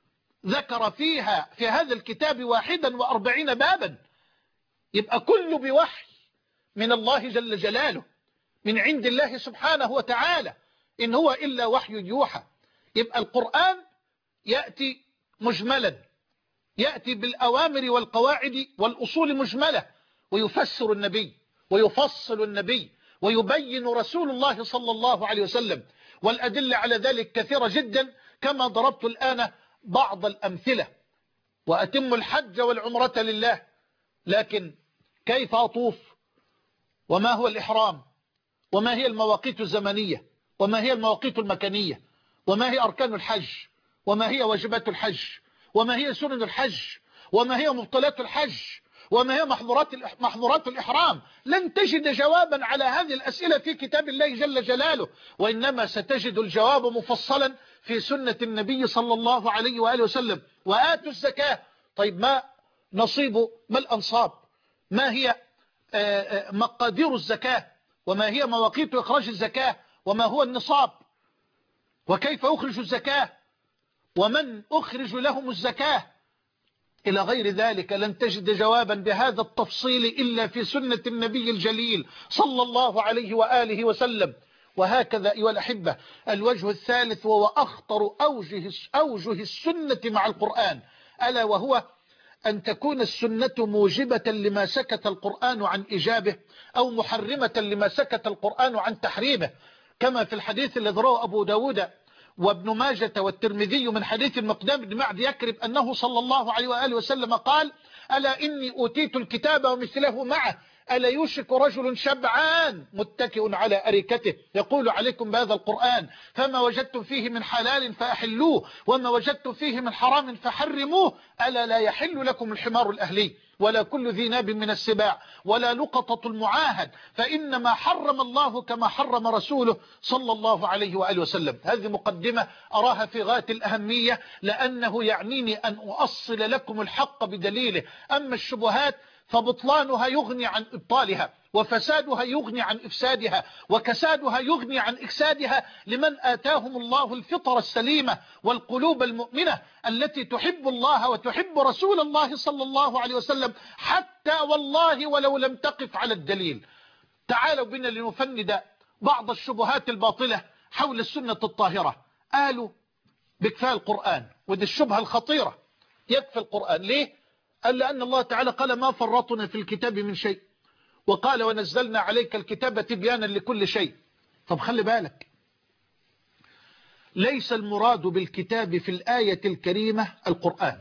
Speaker 1: ذكر فيها في هذا الكتاب واحدا وأربعين بابا. يبقى كله بوحي من الله جل جلاله، من عند الله سبحانه وتعالى، إن هو إلا وحي يوحى. يبقى القرآن يأتي مجملا، يأتي بالأوامر والقواعد والأصول مجملة، ويفسر النبي ويفصل النبي ويبين رسول الله صلى الله عليه وسلم، والأدلة على ذلك كثيرة جدا كما ضربت الآن بعض الأمثلة. وأتم الحج والعمرة لله، لكن كيف أطوف؟ وما هو الإحرام؟ وما هي المواقيت الزمنية؟ وما هي المواقيت المكانية؟ وما هي أركان الحج؟ وما هي واجبات الحج؟ وما هي سنن الحج؟ وما هي مبطلات الحج؟ وما هي محظورات محظورات الإحرام؟ لن تجد جوابا على هذه الأسئلة في كتاب الله جل جلاله، وإنما ستجد الجواب مفصلا في سنة النبي صلى الله عليه وآله وسلم. وآتوا الزكاة. طيب ما نصيب ما الأنصاب؟ ما هي مقادير الزكاة؟ وما هي مواقيت إخراج الزكاة؟ وما هو النصاب؟ وكيف أخرج الزكاة؟ ومن أخرج لهم الزكاة؟ إلى غير ذلك. لن تجد جوابا بهذا التفصيل إلا في سنة النبي الجليل صلى الله عليه وآله وسلم. وهكذا أيها الأحبة الوجه الثالث وهو أخطر أوجه, أوجه السنة مع القرآن، ألا وهو أن تكون السنة موجبة لما سكت القرآن عن إجابه، أو محرمة لما سكت القرآن عن تحريمه، كما في الحديث الذي رواه أبو داود وابن ماجة والترمذي من حديث المقدام بن معد يكرب أنه صلى الله عليه وآله وسلم قال: ألا إني أوتيت الكتاب ومثله معه، ألا يوشك رجل شبعان متكئ على أريكته يقول عليكم بهذا القرآن، فما وجدتم فيه من حلال فأحلوه وما وجدتم فيه من حرام فحرموه، ألا لا يحل لكم الحمار الأهلي ولا كل ذي ناب من السباع ولا لقطة المعاهد، فإنما حرم الله كما حرم رسوله صلى الله عليه وآله وسلم. هذه مقدمة أراها في غاية الأهمية، لأنه يعنيني أن أؤصل لكم الحق بدليله. أما الشبهات فبطلانها يغني عن إبطالها، وفسادها يغني عن إفسادها، وكسادها يغني عن إكسادها لمن آتاهم الله الفطر السليمة والقلوب المؤمنة التي تحب الله وتحب رسول الله صلى الله عليه وسلم، حتى والله ولو لم تقف على الدليل. تعالوا بنا لنفند بعض الشبهات الباطلة حول السنة الطاهرة. قالوا بكفاء القرآن، ودي الشبهة الخطيرة، يكفي القرآن. ليه؟ قال لأن الله تعالى قال: ما فرطنا في الكتاب من شيء، وقال: ونزلنا عليك الكتاب تبيانا لكل شيء. طب خلي بالك، ليس المراد بالكتاب في الآية الكريمة القرآن.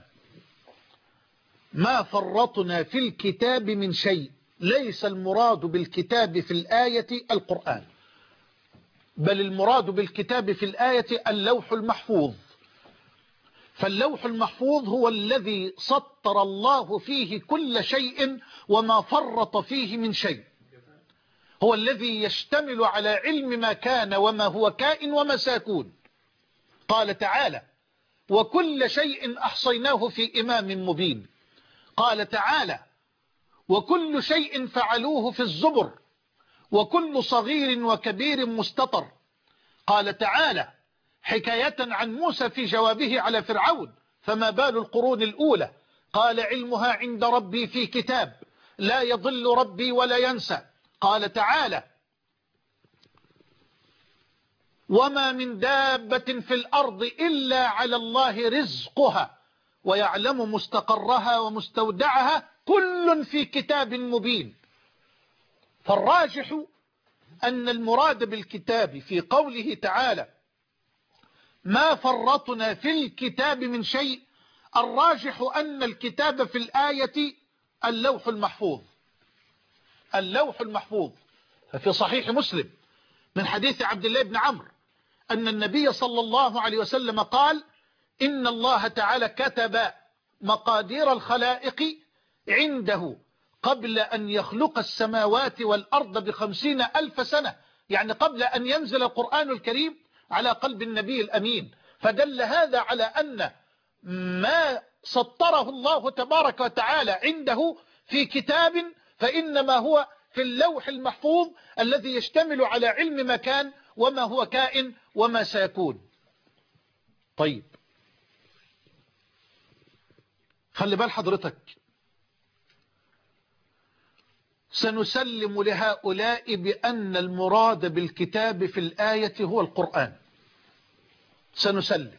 Speaker 1: ما فرطنا في الكتاب من شيء، ليس المراد بالكتاب في الآية القرآن، بل المراد بالكتاب في الآية اللوح المحفوظ. فاللوح المحفوظ هو الذي سطر الله فيه كل شيء وما فرط فيه من شيء، هو الذي يشتمل على علم ما كان وما هو كائن وما سيكون. قال تعالى: وكل شيء أحصيناه في إمام مبين. قال تعالى: وكل شيء فعلوه في الزبر، وكل صغير وكبير مستطر. قال تعالى حكاية عن موسى في جوابه على فرعون: فما بال القرون الأولى؟ قال: علمها عند ربي في كتاب، لا يضل ربي ولا ينسى. قال تعالى: وما من دابة في الأرض إلا على الله رزقها ويعلم مستقرها ومستودعها كل في كتاب مبين. فالراجح أن المراد بالكتاب في قوله تعالى ما فرطنا في الكتاب من شيء، الراجح أن الكتاب في الآية اللوح المحفوظ. اللوح المحفوظ. ففي صحيح مسلم من حديث عبد الله بن عمرو أن النبي صلى الله عليه وسلم قال إن الله تعالى كتب مقادير الخلائق عنده قبل أن يخلق السماوات والأرض بخمسين ألف سنة، يعني قبل أن ينزل القرآن الكريم على قلب النبي الأمين. فدل هذا على أن ما سطره الله تبارك وتعالى عنده في كتاب فإنما هو في اللوح المحفوظ الذي يشتمل على علم ما كان وما هو كائن وما سيكون. طيب خلي بال حضرتك، سنسلم لهؤلاء بأن المراد بالكتاب في الآية هو القرآن، سنسلم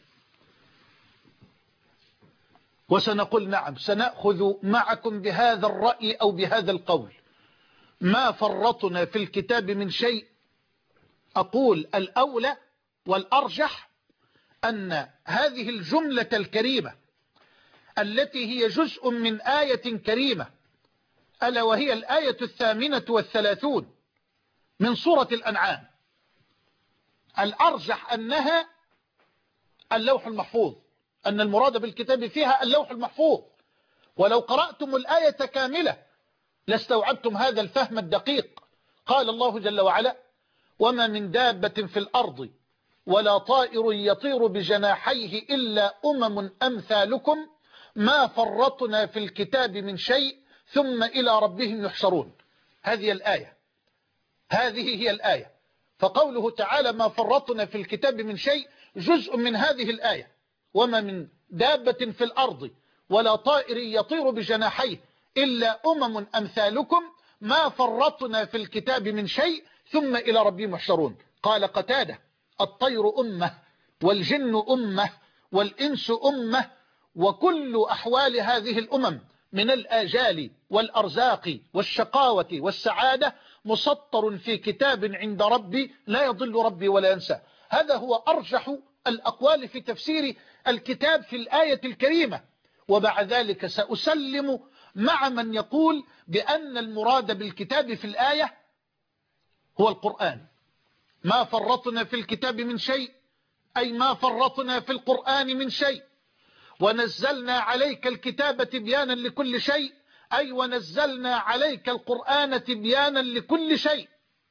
Speaker 1: وسنقول نعم سنأخذ معكم بهذا الرأي أو بهذا القول. ما فرطنا في الكتاب من شيء، أقول الأولى والأرجح أن هذه الجملة الكريمة التي هي جزء من آية كريمة ألا وهي الآية الثامنة والثلاثون من سورة الأنعام، الأرجح أنها اللوح المحفوظ، أن المراد بالكتاب فيها اللوح المحفوظ. ولو قرأتم الآية كاملة لاستوعبتم هذا الفهم الدقيق. قال الله جل وعلا وما من دابة في الأرض ولا طائر يطير بجناحيه إلا أمم أمثالكم ما فرطنا في الكتاب من شيء ثم إلى ربهم يحشرون. هذه الآية، هذه هي الآية. فقوله تعالى ما فرطنا في الكتاب من شيء جزء من هذه الآية. وما من دابة في الأرض ولا طائر يطير بجناحيه إلا أمم أمثالكم ما فرطنا في الكتاب من شيء ثم إلى ربهم يحشرون. قال قتادة الطير أمة والجن أمة والإنس أمة وكل أحوال هذه الأمم من الآجال والأرزاق والشقاوة والسعادة مسطر في كتاب عند ربي لا يضل ربي ولا ينسى. هذا هو أرجح الأقوال في تفسير الكتاب في الآية الكريمة. وبعد ذلك سأسلم مع من يقول بأن المراد بالكتاب في الآية هو القرآن. ما فرطنا في الكتاب من شيء أي ما فرطنا في القرآن من شيء. ونزلنا عليك الكتاب تبيانا لكل شيء أي ونزلنا عليك القرآن تبيانا لكل شيء.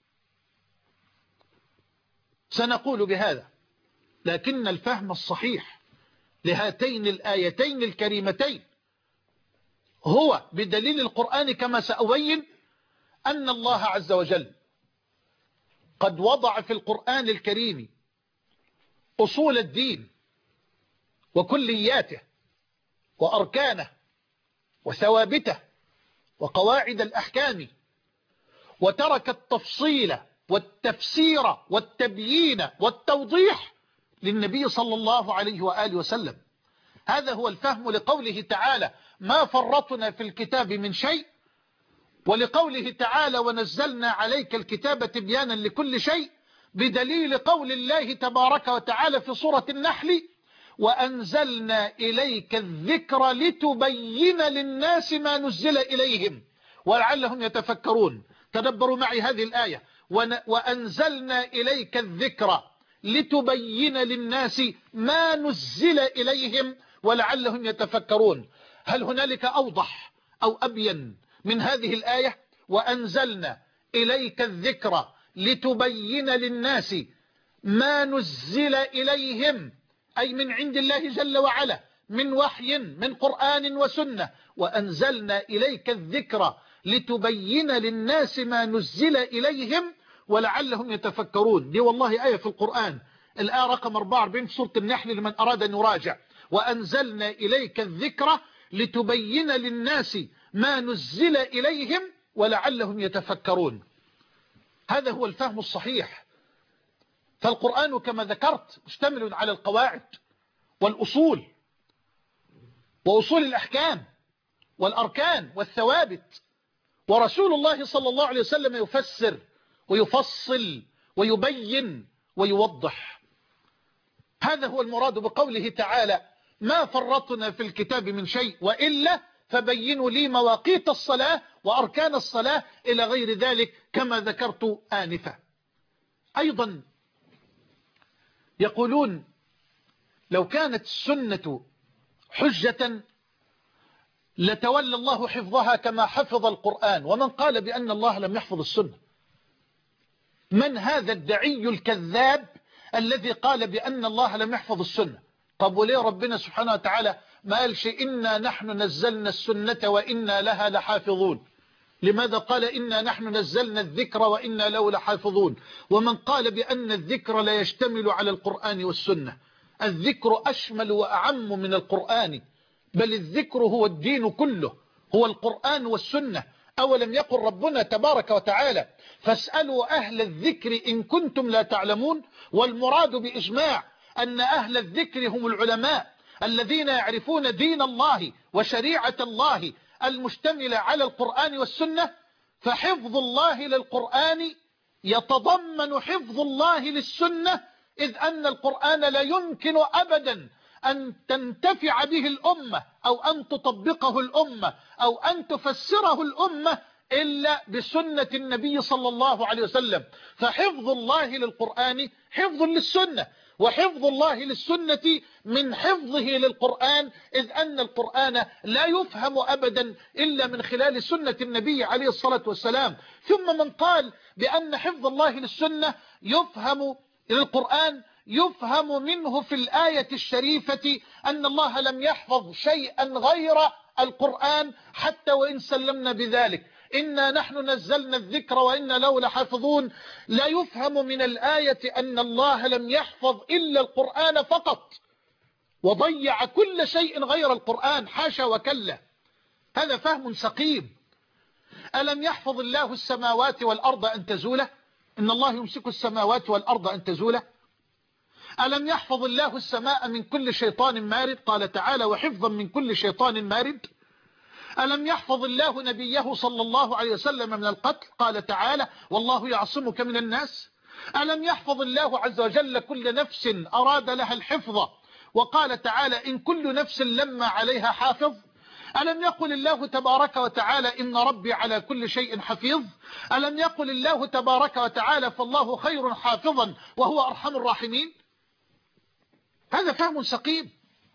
Speaker 1: سنقول بهذا، لكن الفهم الصحيح لهاتين الآيتين الكريمتين هو بدليل القرآن كما سأبين أن الله عز وجل قد وضع في القرآن الكريم أصول الدين وكلياته وأركانه وثوابته وقواعد الأحكام، وترك التفصيل والتفسير والتبيين والتوضيح للنبي صلى الله عليه وآله وسلم. هذا هو الفهم لقوله تعالى ما فرطنا في الكتاب من شيء، ولقوله تعالى ونزلنا عليك الكتاب تبيانا لكل شيء، بدليل قول الله تبارك وتعالى في سورة النحل وأنزلنا إليك الذكر لتبين للناس ما نزل إليهم ولعلهم يتفكرون. تدبروا معي هذه الآية وأنزلنا إليك الذكر لتبين للناس ما نزل إليهم ولعلهم يتفكرون. هل هنالك أوضح أو أبين من هذه الآية؟ وأنزلنا إليك الذكر لتبين للناس ما نزل إليهم أي من عند الله جل وعلا من وحي من قرآن وسنة. وأنزلنا إليك الذكر لتبين للناس ما نزل إليهم ولعلهم يتفكرون. دي والله آية في القرآن، الآية رقم أربعة وأربعين في سورة النحل لمن أراد أن يراجع. وأنزلنا إليك الذكر لتبين للناس ما نزل إليهم ولعلهم يتفكرون. هذا هو الفهم الصحيح. فالقرآن كما ذكرت مشتمل على القواعد والأصول وأصول الأحكام والأركان والثوابت، ورسول الله صلى الله عليه وسلم يفسر ويفصل ويبين ويوضح. هذا هو المراد بقوله تعالى ما فرطنا في الكتاب من شيء وإلا فبينوا لي مواقيت الصلاة وأركان الصلاة إلى غير ذلك كما ذكرت آنفا. أيضا يقولون لو كانت السنة حجة لتولى الله حفظها كما حفظ القرآن. ومن قال بأن الله لم يحفظ السنة؟ من هذا الدعي الكذاب الذي قال بأن الله لم يحفظ السنة؟ طب وليه ربنا سبحانه وتعالى ما قالش إنا نحن نزلنا السنة وإنا لها لحافظون؟ لماذا قال إنا نحن نزلنا الذكر وإنا له لحافظون؟ ومن قال بأن الذكر لا يشتمل على القرآن والسنة؟ الذكر أشمل وأعم من القرآن، بل الذكر هو الدين كله، هو القرآن والسنة. أولم يقل ربنا تبارك وتعالى فاسألوا أهل الذكر إن كنتم لا تعلمون؟ والمراد بإجماع أن أهل الذكر هم العلماء الذين يعرفون دين الله وشريعة الله المشتملة على القرآن والسنة. فحفظ الله للقرآن يتضمن حفظ الله للسنة، إذ أن القرآن لا يمكن أبدا أن تنتفع به الأمة أو أن تطبقه الأمة أو أن تفسره الأمة إلا بسنة النبي صلى الله عليه وسلم. فحفظ الله للقرآن حفظ للسنة، وحفظ الله للسنة من حفظه للقرآن، إذ أن القرآن لا يفهم أبدا إلا من خلال سنة النبي عليه الصلاة والسلام. ثم من قال بأن حفظ الله للسنة يفهم للقرآن يفهم منه في الآية الشريفة أن الله لم يحفظ شيئا غير القرآن حتى وإن سلمنا بذلك. إنا نحن نزلنا الذكر وإنا له لحافظون. لا يفهم من الآية أن الله لم يحفظ إلا القرآن فقط وضيع كل شيء غير القرآن، حاشا وكلا. هذا فهم سقيم. ألم يحفظ الله السماوات والأرض أن تزوله؟ إن الله يمسك السماوات والأرض أن تزوله. ألم يحفظ الله السماء من كل شيطان مارد؟ قال تعالى وحفظا من كل شيطان مارد. ألم يحفظ الله نبيه صلى الله عليه وسلم من القتل؟ قال تعالى والله يعصمك من الناس. ألم يحفظ الله عز وجل كل نفس أراد لها الحفظ؟ وقال تعالى إن كل نفس لما عليها حافظ. ألم يقل الله تبارك وتعالى إن ربي على كل شيء حفيظ؟ ألم يقل الله تبارك وتعالى فالله خير حافظا وهو أرحم الراحمين؟ هذا فهم سقيم.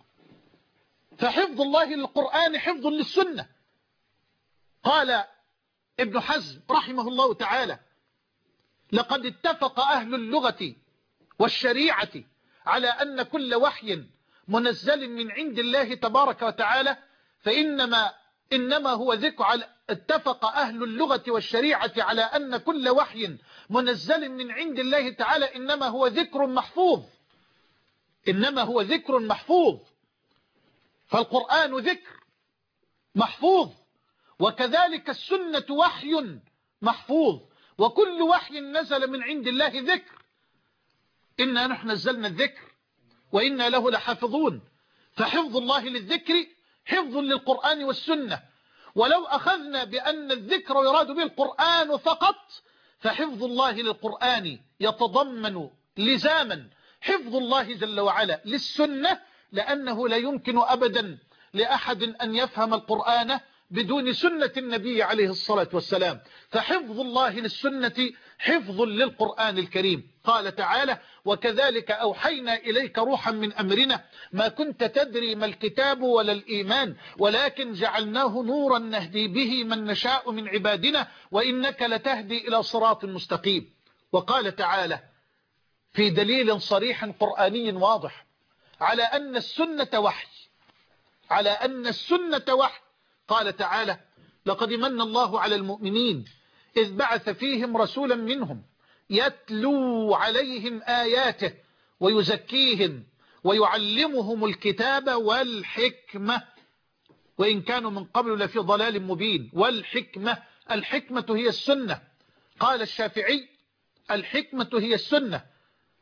Speaker 1: فحفظ الله للقرآن حفظ للسنة. قال ابن حزم رحمه الله تعالى لقد اتفق أهل اللغة والشريعة على أن كل وحي منزل من عند الله تبارك وتعالى فإنما إنما هو ذكر على اتفق أهل اللغة والشريعة على أن كل وحي منزل من عند الله تعالى إنما هو ذكر محفوظ إنما هو ذكر محفوظ. فالقرآن ذكر محفوظ، وكذلك السنة وحي محفوظ، وكل وحي نزل من عند الله ذكر. إنا نحن نزلنا الذكر وإنا له لحافظون. فحفظ الله للذكر حفظ للقرآن والسنة. ولو أخذنا بأن الذكر يراد به القرآن فقط فحفظ الله للقرآن يتضمن لزاما حفظ الله جل وعلا للسنة، لأنه لا يمكن أبدا لأحد أن يفهم القرآن بدون سنة النبي عليه الصلاة والسلام. فحفظ الله للسنة حفظ للقرآن الكريم. قال تعالى وكذلك أوحينا إليك روحا من أمرنا ما كنت تدري ما الكتاب ولا الإيمان ولكن جعلناه نورا نهدي به من نشاء من عبادنا وإنك لتهدي إلى صراط مستقيم. وقال تعالى في دليل صريح قرآني واضح على أن السنة وحي على أن السنة وحي قال تعالى لقد من الله على المؤمنين إذ بعث فيهم رسولا منهم يتلو عليهم آياته ويزكيهم ويعلمهم الكتاب والحكمة وإن كانوا من قبل لفي ضلال مبين. والحكمة الحكمة هي السنة. قال الشافعي الحكمة هي السنة.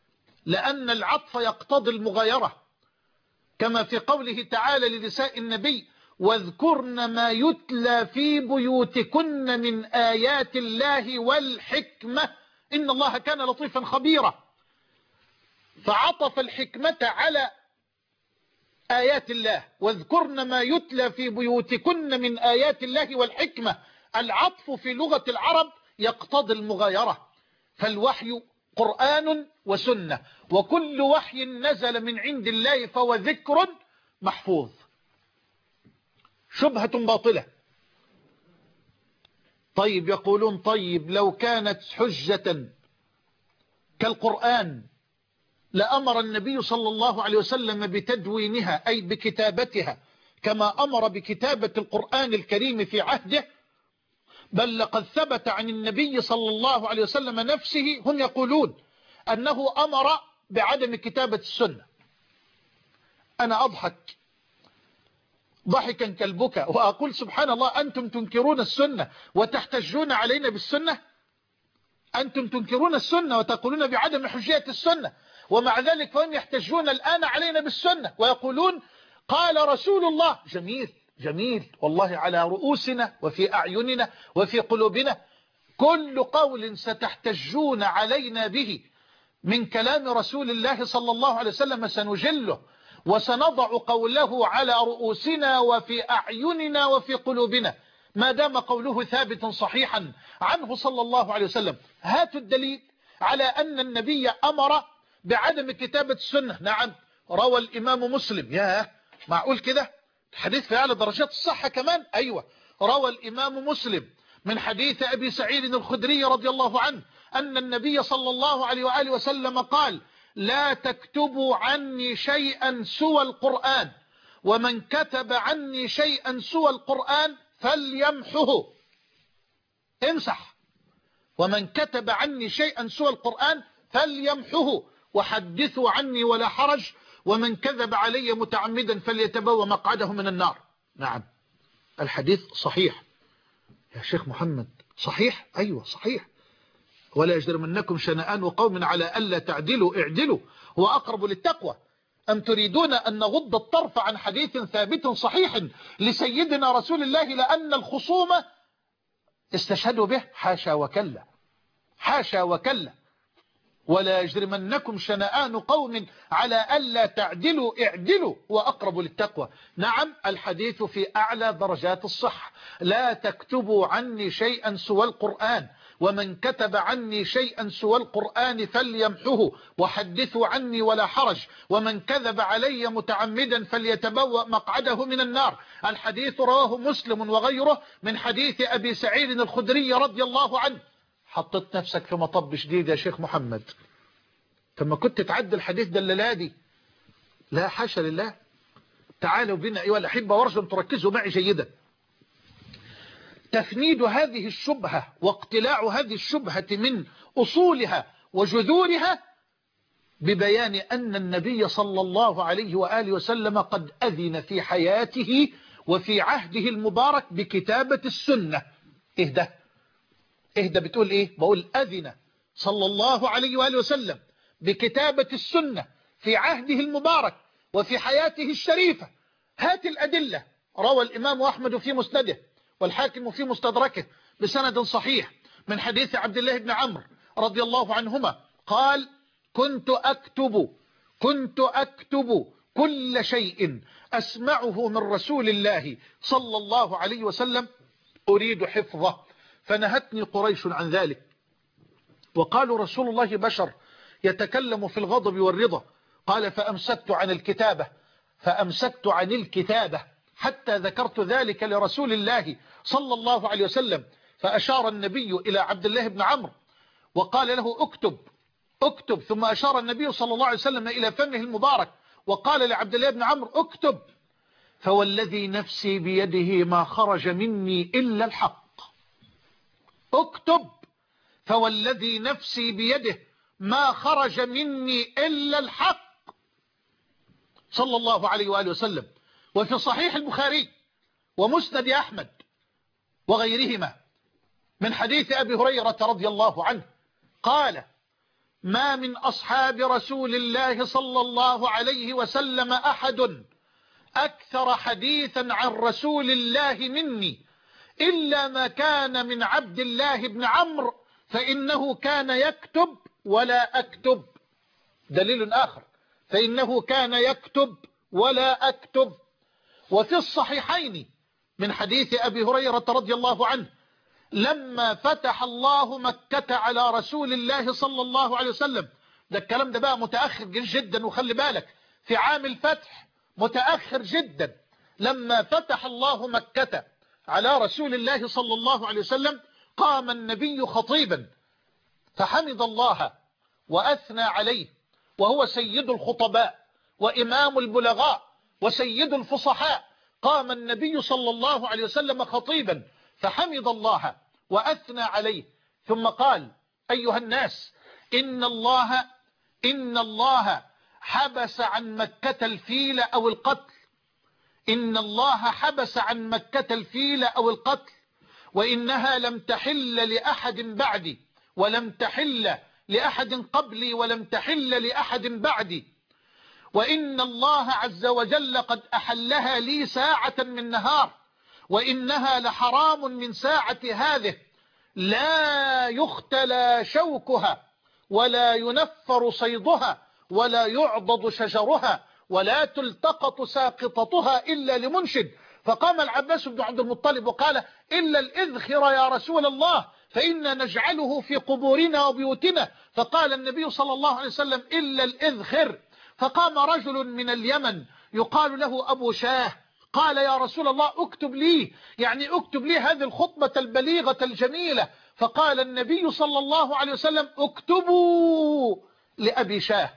Speaker 1: لأن العطف يقتضي المغايرة، كما في قوله تعالى لنساء النبي: واذكرن ما يتلى في بيوتكن من آيات الله والحكمة إن الله كان لطيفا خبيرا. فعطف الحكمة على آيات الله، واذكرن ما يتلى في بيوتكن من آيات الله والحكمة. العطف في لغة العرب يقتضي المغايرة، فالوحي قرآن وسنة، وكل وحي نزل من عند الله فهو ذكر محفوظ. شبهة باطلة. طيب يقولون: طيب لو كانت حجة كالقرآن لأمر النبي صلى الله عليه وسلم بتدوينها، أي بكتابتها، كما أمر بكتابة القرآن الكريم في عهده، بل لقد ثبت عن النبي صلى الله عليه وسلم نفسه هم يقولون أنه أمر بعدم كتابة السنة. أنا أضحك ضحكا كالبكاء وأقول: سبحان الله، أنتم تنكرون السنة وتحتجون علينا بالسنة؟ أنتم تنكرون السنة وتقولون بعدم حجية السنة، ومع ذلك فهم يحتجون الآن علينا بالسنة ويقولون قال رسول الله. جميل جميل، والله على رؤوسنا وفي أعيننا وفي قلوبنا. كل قول ستحتجون علينا به من كلام رسول الله صلى الله عليه وسلم سنجله وسنضع قوله على رؤوسنا وفي أعيننا وفي قلوبنا ما دام قوله ثابتا صحيحا عنه صلى الله عليه وسلم. هاتوا الدليل على أن النبي أمر بعدم كتابة السنة. نعم، روى الإمام مسلم. ياه، معقول كده؟ حديث في أعلى درجات الصحة كمان. أيوة، روى الإمام مسلم من حديث أبي سعيد الخدري رضي الله عنه أن النبي صلى الله عليه وآله وسلم قال: لا تكتبوا عني شيئا سوى القرآن، ومن كتب عني شيئا سوى القرآن فليمحه. امسح. ومن كتب عني شيئا سوى القرآن فليمحه، وحدثوا عني ولا حرج، ومن كذب علي متعمدا فليتبوأ مقعده من النار. نعم، الحديث صحيح يا شيخ محمد. صحيح، أيوة صحيح. ولا يجرمنكم شنآن قوم على ألا تعدلوا اعدلوا هو أقرب للتقوى. أم تريدون أن نغض الطرف عن حديث ثابت صحيح لسيدنا رسول الله لأن الخصومة استشهدوا به؟ حاشا وكلا، حاشا وكلا. ولا يجرمنكم شنآن قوم على ألا تعدلوا اعدلوا وأقرب للتقوى. نعم، الحديث في أعلى درجات الصحة. لا تكتبوا عني شيئا سوى القرآن، ومن كتب عني شيئا سوى القرآن فليمحه، وحدثوا عني ولا حرج، ومن كذب علي متعمدا فليتبوأ مقعده من النار. الحديث رواه مسلم وغيره من حديث أبي سعيد الخدري رضي الله عنه. حطيت نفسك في مطب شديد يا شيخ محمد. كما كنت تعدي الحديث ده الليلة دي؟ لا، حاشا لله. تعالوا بنا أيها الأحبة وارجو أن تركزوا معي جيدا. تفنيد هذه الشبهة واقتلاع هذه الشبهة من أصولها وجذورها ببيان أن النبي صلى الله عليه وآله وسلم قد أذن في حياته وفي عهده المبارك بكتابة السنة. إيه ده؟ إيه ده بتقول إيه؟ بقول أذن صلى الله عليه وآله وسلم بكتابة السنة في عهده المبارك وفي حياته الشريفة. هات الأدلة. روى الإمام أحمد في مسنده والحاكم في مستدركه بسند صحيح من حديث عبد الله بن عمرو رضي الله عنهما قال: كنت أكتب كنت أكتب كل شيء أسمعه من رسول الله صلى الله عليه وسلم أريد حفظه، فنهتني قريش عن ذلك، وقالوا رسول الله بشر يتكلم في الغضب والرضا. قال: فأمسكت عن الكتابة فأمسكت عن الكتابة حتى ذكرت ذلك لرسول الله صلى الله عليه وسلم، فأشار النبي إلى عبد الله بن عمرو وقال له: اكتب اكتب، ثم أشار النبي صلى الله عليه وسلم إلى فمه المبارك وقال لعبد الله بن عمرو: اكتب، فوالذي نفسي بيده ما خرج مني إلا الحق. اكتب، فوالذي نفسي بيده ما خرج مني إلا الحق، صلى الله عليه وآله وسلم. وفي صحيح البخاري ومسند أحمد وغيرهما من حديث أبي هريرة رضي الله عنه قال: ما من أصحاب رسول الله صلى الله عليه وسلم أحد أكثر حديثا عن رسول الله مني إلا ما كان من عبد الله بن عمرو فإنه كان يكتب ولا أكتب. دليل آخر، فإنه كان يكتب ولا أكتب. وفي الصحيحين من حديث أبي هريرة رضي الله عنه لما فتح الله مكة على رسول الله صلى الله عليه وسلم، ده الكلام ده بقى متأخر جدا، وخلي بالك في عام الفتح متأخر جدا. لما فتح الله مكة على رسول الله صلى الله عليه وسلم قام النبي خطيبا فحمد الله وأثنى عليه، وهو سيد الخطباء وإمام البلغاء وسيد الفصحاء. قام النبي صلى الله عليه وسلم خطيبا فحمد الله وأثنى عليه، ثم قال: أيها الناس، إن الله إن الله حبس عن مكة الفيل أو القتل إن الله حبس عن مكة الفيل أو القتل، وإنها لم تحل لأحد بعدي ولم تحل لأحد قبلي ولم تحل لأحد بعدي، وإن الله عز وجل قد أحلها لي ساعة من نهار، وإنها لحرام من ساعة هذه لا يختلى شوكها ولا ينفر صيدها ولا يعضد شجرها ولا تلتقط ساقطتها إلا لمنشد. فقام العباس بن عبد المطلب وقال: إلا الإذخر يا رسول الله فإنا نجعله في قبورنا وبيوتنا. فقال النبي صلى الله عليه وسلم: إلا الإذخر. فقام رجل من اليمن يقال له أبو شاه قال: يا رسول الله اكتب لي، يعني اكتب لي هذه الخطبة البليغة الجميلة. فقال النبي صلى الله عليه وسلم: اكتبوا لأبي شاه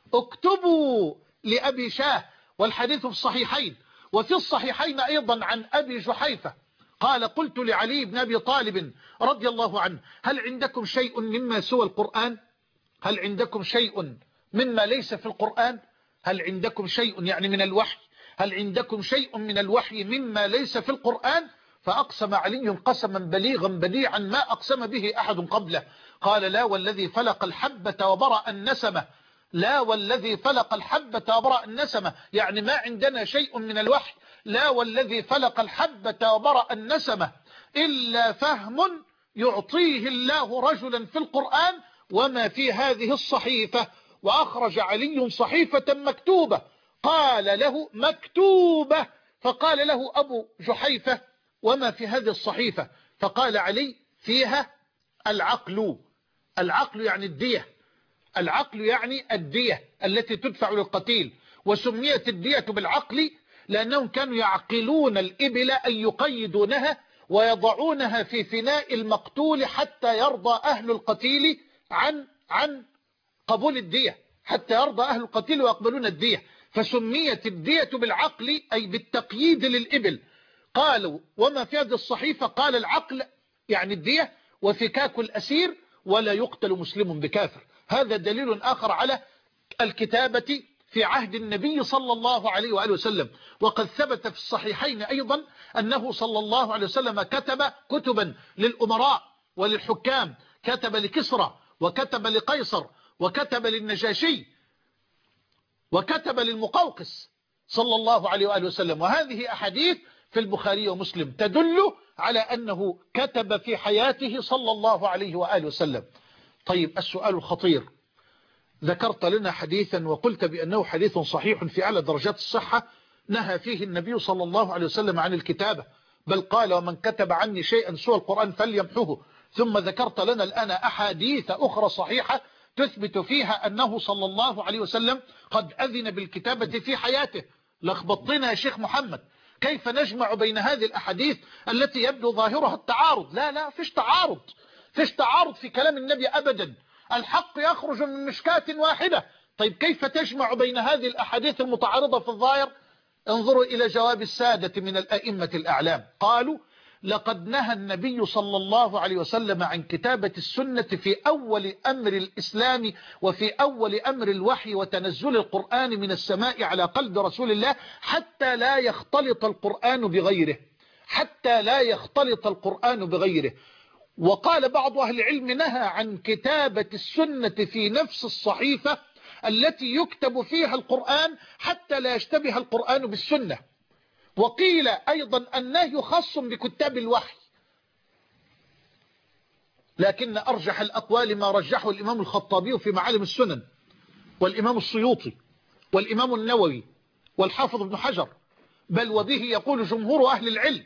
Speaker 1: اكتبوا لأبي شاه. والحديث في الصحيحين. وفي الصحيحين أيضا عن أبي جحيفة قال: قلت لعلي بن أبي طالب رضي الله عنه: هل عندكم شيء مما سوى القرآن؟ هل عندكم شيء مما ليس في القرآن؟ هل عندكم شيء يعني من الوحي؟ هل عندكم شيء من الوحي مما ليس في القرآن؟ فأقسم علي قسما بليغا بديعا ما أقسم به أحد قبله. قال: لا والذي فلق الحبة وبرأ النسمة لا والذي فلق الحبة وبرأ النسمة، يعني ما عندنا شيء من الوحي. لا والذي فلق الحبة وبرأ النسمة إلا فهم يعطيه الله رجلا في القرآن وما في هذه الصحيفة. وأخرج علي صحيفة مكتوبة قال له: مكتوبة. فقال له أبو جحيفة: وما في هذه الصحيفة؟ فقال علي: فيها العقل. العقل يعني الدية العقل يعني الدية التي تدفع للقتيل. وسميت الدية بالعقل لأنهم كانوا يعقلون الإبل أن يقيدونها ويضعونها في فناء المقتول حتى يرضى أهل القتيل عن عن قبول الدية، حتى يرضى أهل القتيل ويقبلون الدية. فسميت الدية بالعقل أي بالتقييد للإبل. قالوا: وما في هذه الصحيفة؟ قال: العقل يعني الدية وفكاك الأسير ولا يقتل مسلم بكافر. هذا دليل آخر على الكتابة في عهد النبي صلى الله عليه وآله وسلم. وقد ثبت في الصحيحين أيضا أنه صلى الله عليه وسلم كتب كتبا للأمراء وللحكام، كتب لكسرى وكتب لقيصر وكتب للنجاشي وكتب للمقوقس صلى الله عليه وآله وسلم. وهذه أحاديث في البخاري ومسلم تدل على أنه كتب في حياته صلى الله عليه وآله وسلم. طيب، السؤال الخطير: ذكرت لنا حديثا وقلت بأنه حديث صحيح في أعلى درجات الصحة، نهى فيه النبي صلى الله عليه وسلم عن الكتابة، بل قال: ومن كتب عني شيئا سوى القرآن فليمحوه. ثم ذكرت لنا الآن أحاديث أخرى صحيحة تثبت فيها أنه صلى الله عليه وسلم قد أذن بالكتابة في حياته. لخبطنا يا شيخ محمد، كيف نجمع بين هذه الأحاديث التي يبدو ظاهرها التعارض؟ لا لا فيش تعارض فيش تعارض في كلام النبي أبدا. الحق يخرج من مشكاة واحدة. طيب، كيف تجمع بين هذه الأحاديث المتعارضة في الظاهر؟ انظروا إلى جواب السادة من الأئمة الأعلام. قالوا: لقد نهى النبي صلى الله عليه وسلم عن كتابة السنة في أول أمر الإسلام وفي أول أمر الوحي وتنزل القرآن من السماء على قلب رسول الله حتى لا يختلط القرآن بغيره حتى لا يختلط القرآن بغيره وقال بعض أهل العلم نهى عن كتابة السنة في نفس الصحيفة التي يكتب فيها القرآن حتى لا يشتبه القرآن بالسنة. وقيل أيضا النهي خاص بكتاب الوحي، لكن أرجح الأقوال ما رجحه الإمام الخطابي في معالم السنن، والإمام السيوطي، والإمام النووي، والحافظ ابن حجر، بل وبه يقول جمهور أهل العلم،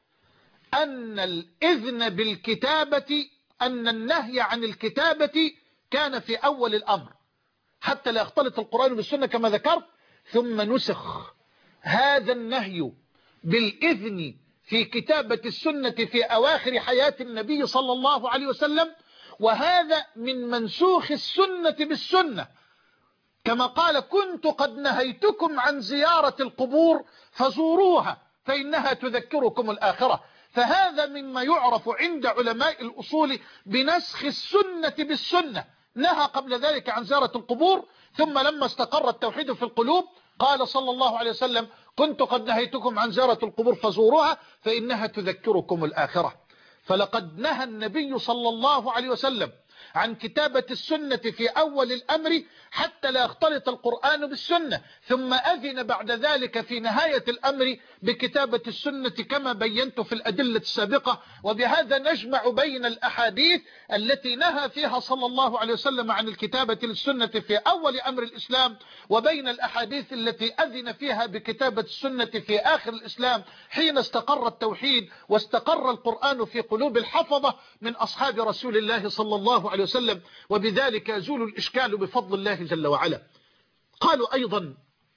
Speaker 1: أن الإذن بالكتابة، أن النهي عن الكتابة كان في أول الأمر حتى لا يختلط القرآن بالسنة كما ذكرت، ثم نسخ هذا النهي بالإذن في كتابة السنة في أواخر حياة النبي صلى الله عليه وسلم، وهذا من منسوخ السنة بالسنة، كما قال كنت قد نهيتكم عن زيارة القبور فزوروها فإنها تذكركم الآخرة. فهذا مما يعرف عند علماء الأصول بنسخ السنة بالسنة. نهى قبل ذلك عن زيارة القبور، ثم لما استقر التوحيد في القلوب قال صلى الله عليه وسلم كنت قد نهيتكم عن زيارة القبور فزوروها فإنها تذكركم الآخرة. فلقد نهى النبي صلى الله عليه وسلم عن كتابة السنة في أول الأمر حتى لا يختلط القرآن بالسنة، ثم أذن بعد ذلك في نهاية الأمر بكتابة السنة كما بينت في الأدلة السابقة. وبهذا نجمع بين الأحاديث التي نهى فيها صلى الله عليه وسلم عن الكتابة للسنة في أول أمر الإسلام، وبين الأحاديث التي أذن فيها بكتابة السنة في آخر الإسلام حين استقر التوحيد واستقر القرآن في قلوب الحفظة من أصحاب رسول الله صلى الله عليه وسلم. وبذلك يزول الإشكال بفضل الله جل وعلا. قالوا أيضا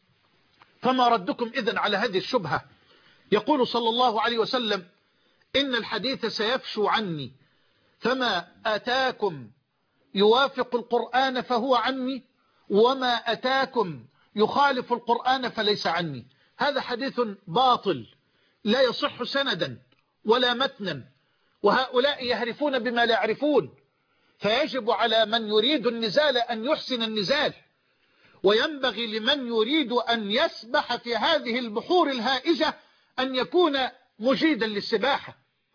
Speaker 1: فما ردكم إذن على هذه الشبهة؟ يقول صلى الله عليه وسلم إن الحديث سيفشو عني، فما أتاكم يوافق القرآن فهو عني، وما أتاكم يخالف القرآن فليس عني. هذا حديث باطل لا يصح سندا ولا متنا، وهؤلاء يهرفون بما لا يعرفون. فيجب على من يريد النزال أن يحسن النزال، وينبغي لمن يريد أن يسبح في هذه البحور الهائجة أن يكون مجيدا للسباحة.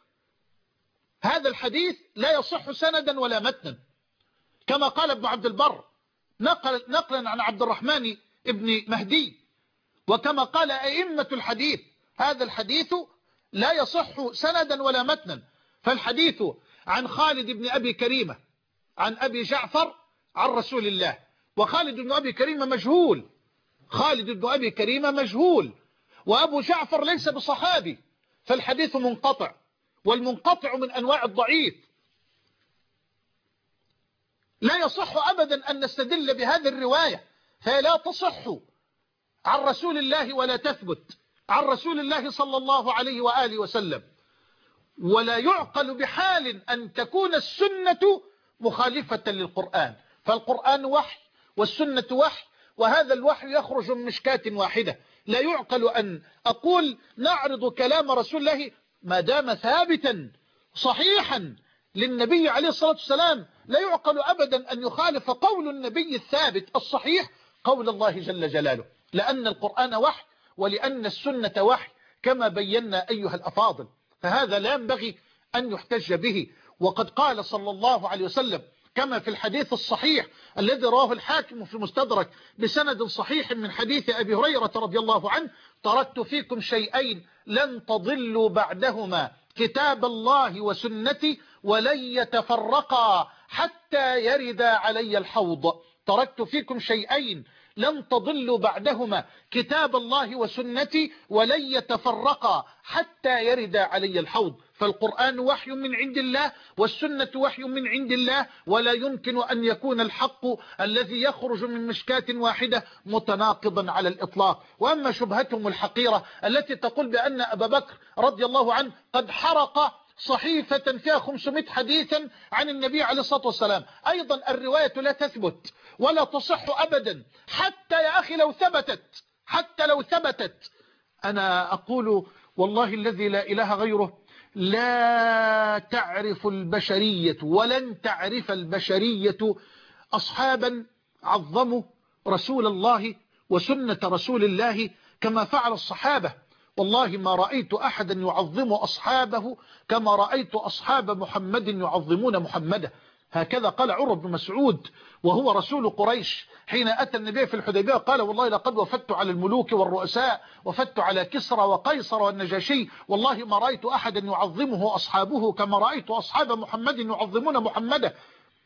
Speaker 1: هذا الحديث لا يصح سندا ولا متنا، كما قال ابن عبد البر نقل نقلا عن عبد الرحمن ابن مهدي، وكما قال أئمة الحديث هذا الحديث لا يصح سندا ولا متنا. فالحديث عن خالد بن أبي كريمة عن أبي جعفر عن رسول الله، وخالد بن أبي كريمة مجهول، خالد بن أبي كريمة مجهول، وأبو جعفر ليس بصحابي، فالحديث منقطع، والمنقطع من أنواع الضعيف. لا يصح أبدا أن نستدل بهذه الرواية، فهي لا تصح عن رسول الله ولا تثبت عن رسول الله صلى الله عليه وآله وسلم. ولا يعقل بحال أن تكون السنة مخالفة للقرآن، فالقرآن وحي والسنة وحي، وهذا الوحي يخرج من مشكاة واحدة. لا يعقل أن أقول نعرض كلام رسول الله ما دام ثابتا صحيحا للنبي عليه الصلاة والسلام، لا يعقل أبدا أن يخالف قول النبي الثابت الصحيح قول الله جل جلاله، لأن القرآن وحي ولأن السنة وحي كما بينا أيها الأفاضل. فهذا لا ينبغي أن يحتج به. وقد قال صلى الله عليه وسلم كما في الحديث الصحيح الذي رواه الحاكم في المستدرك بسند صحيح من حديث أبي هريرة رضي الله عنه: تركت فيكم شيئين لن تضلوا بعدهما، كتاب الله وسنتي، ولن يتفرقا حتى يرد علي الحوض. تركت فيكم شيئين لن تضلوا بعدهما، كتاب الله وسنتي، ولن يتفرقا حتى يرد علي الحوض. فالقرآن وحي من عند الله والسنة وحي من عند الله، ولا يمكن أن يكون الحق الذي يخرج من مشكاة واحدة متناقضا على الإطلاق. وأما شبهتهم الحقيرة التي تقول بأن أبا بكر رضي الله عنه قد حرق صحيفة فيها خمسمائة حديثا عن النبي عليه الصلاة والسلام، أيضا الرواية لا تثبت ولا تصح أبدا، حتى يا أخي لو ثبتت حتى لو ثبتت أنا أقول والله الذي لا إله غيره لا تعرف البشرية ولن تعرف البشرية أصحابا عظموا رسول الله وسنة رسول الله كما فعل الصحابة. والله ما رأيت أحدا يعظم أصحابه كما رأيت أصحاب محمد يعظمون محمدا. هكذا قال عروة بن مسعود وهو رسول قريش حين أتى النبي في الحديبية قال والله لقد وفدت على الملوك والرؤساء، وفدت على كسرى وقيصر والنجاشي، والله ما رأيت أحدا يعظمه أصحابه كما رأيت أصحاب محمد يعظمون محمدا.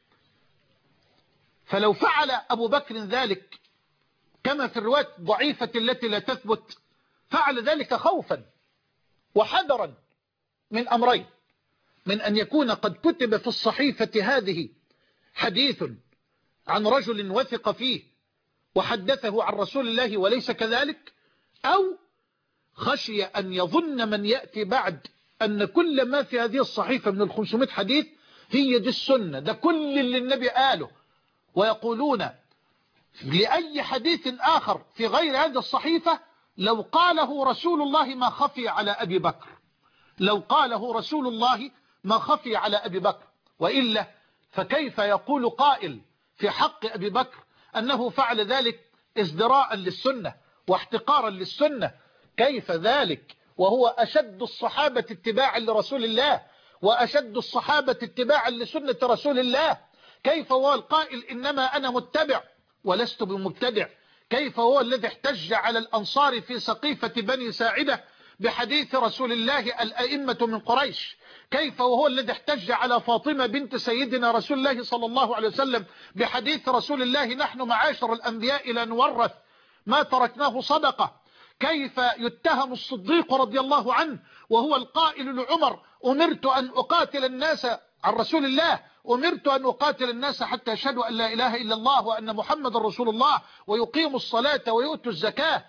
Speaker 1: فلو فعل أبو بكر ذلك كما في الرواية الضعيفة التي لا تثبت، فعل ذلك خوفا وحذرا من أمرين: من أن يكون قد كتب في الصحيفة هذه حديث عن رجل وثق فيه وحدثه عن رسول الله وليس كذلك، أو خشي أن يظن من يأتي بعد أن كل ما في هذه الصحيفة من الخمسمائة حديث هي دي السنة، ده كل اللي النبي قاله، ويقولون لأي حديث آخر في غير هذه الصحيفة لو قاله رسول الله ما خفي على أبي بكر، لو قاله رسول الله ما خفي على أبي بكر. وإلا فكيف يقول قائل في حق أبي بكر أنه فعل ذلك ازدراء للسنة واحتقارا للسنة؟ كيف ذلك وهو أشد الصحابة اتباعا لرسول الله وأشد الصحابة اتباعا لسنة رسول الله؟ كيف هو القائل إنما أنا متبع ولست بمبتدع؟ كيف هو الذي احتج على الأنصار في سقيفة بني ساعدة بحديث رسول الله الأئمة من قريش؟ كيف وهو الذي احتج على فاطمة بنت سيدنا رسول الله صلى الله عليه وسلم بحديث رسول الله نحن معاشر الأنبياء لا نورث ما تركناه صدقة؟ كيف يتهم الصديق رضي الله عنه وهو القائل لعمر أمرت أن أقاتل الناس عن رسول الله، أمرت أن أقاتل الناس حتى يشهدوا أن لا إله إلا الله وأن محمد رسول الله ويقيموا الصلاة ويؤتوا الزكاة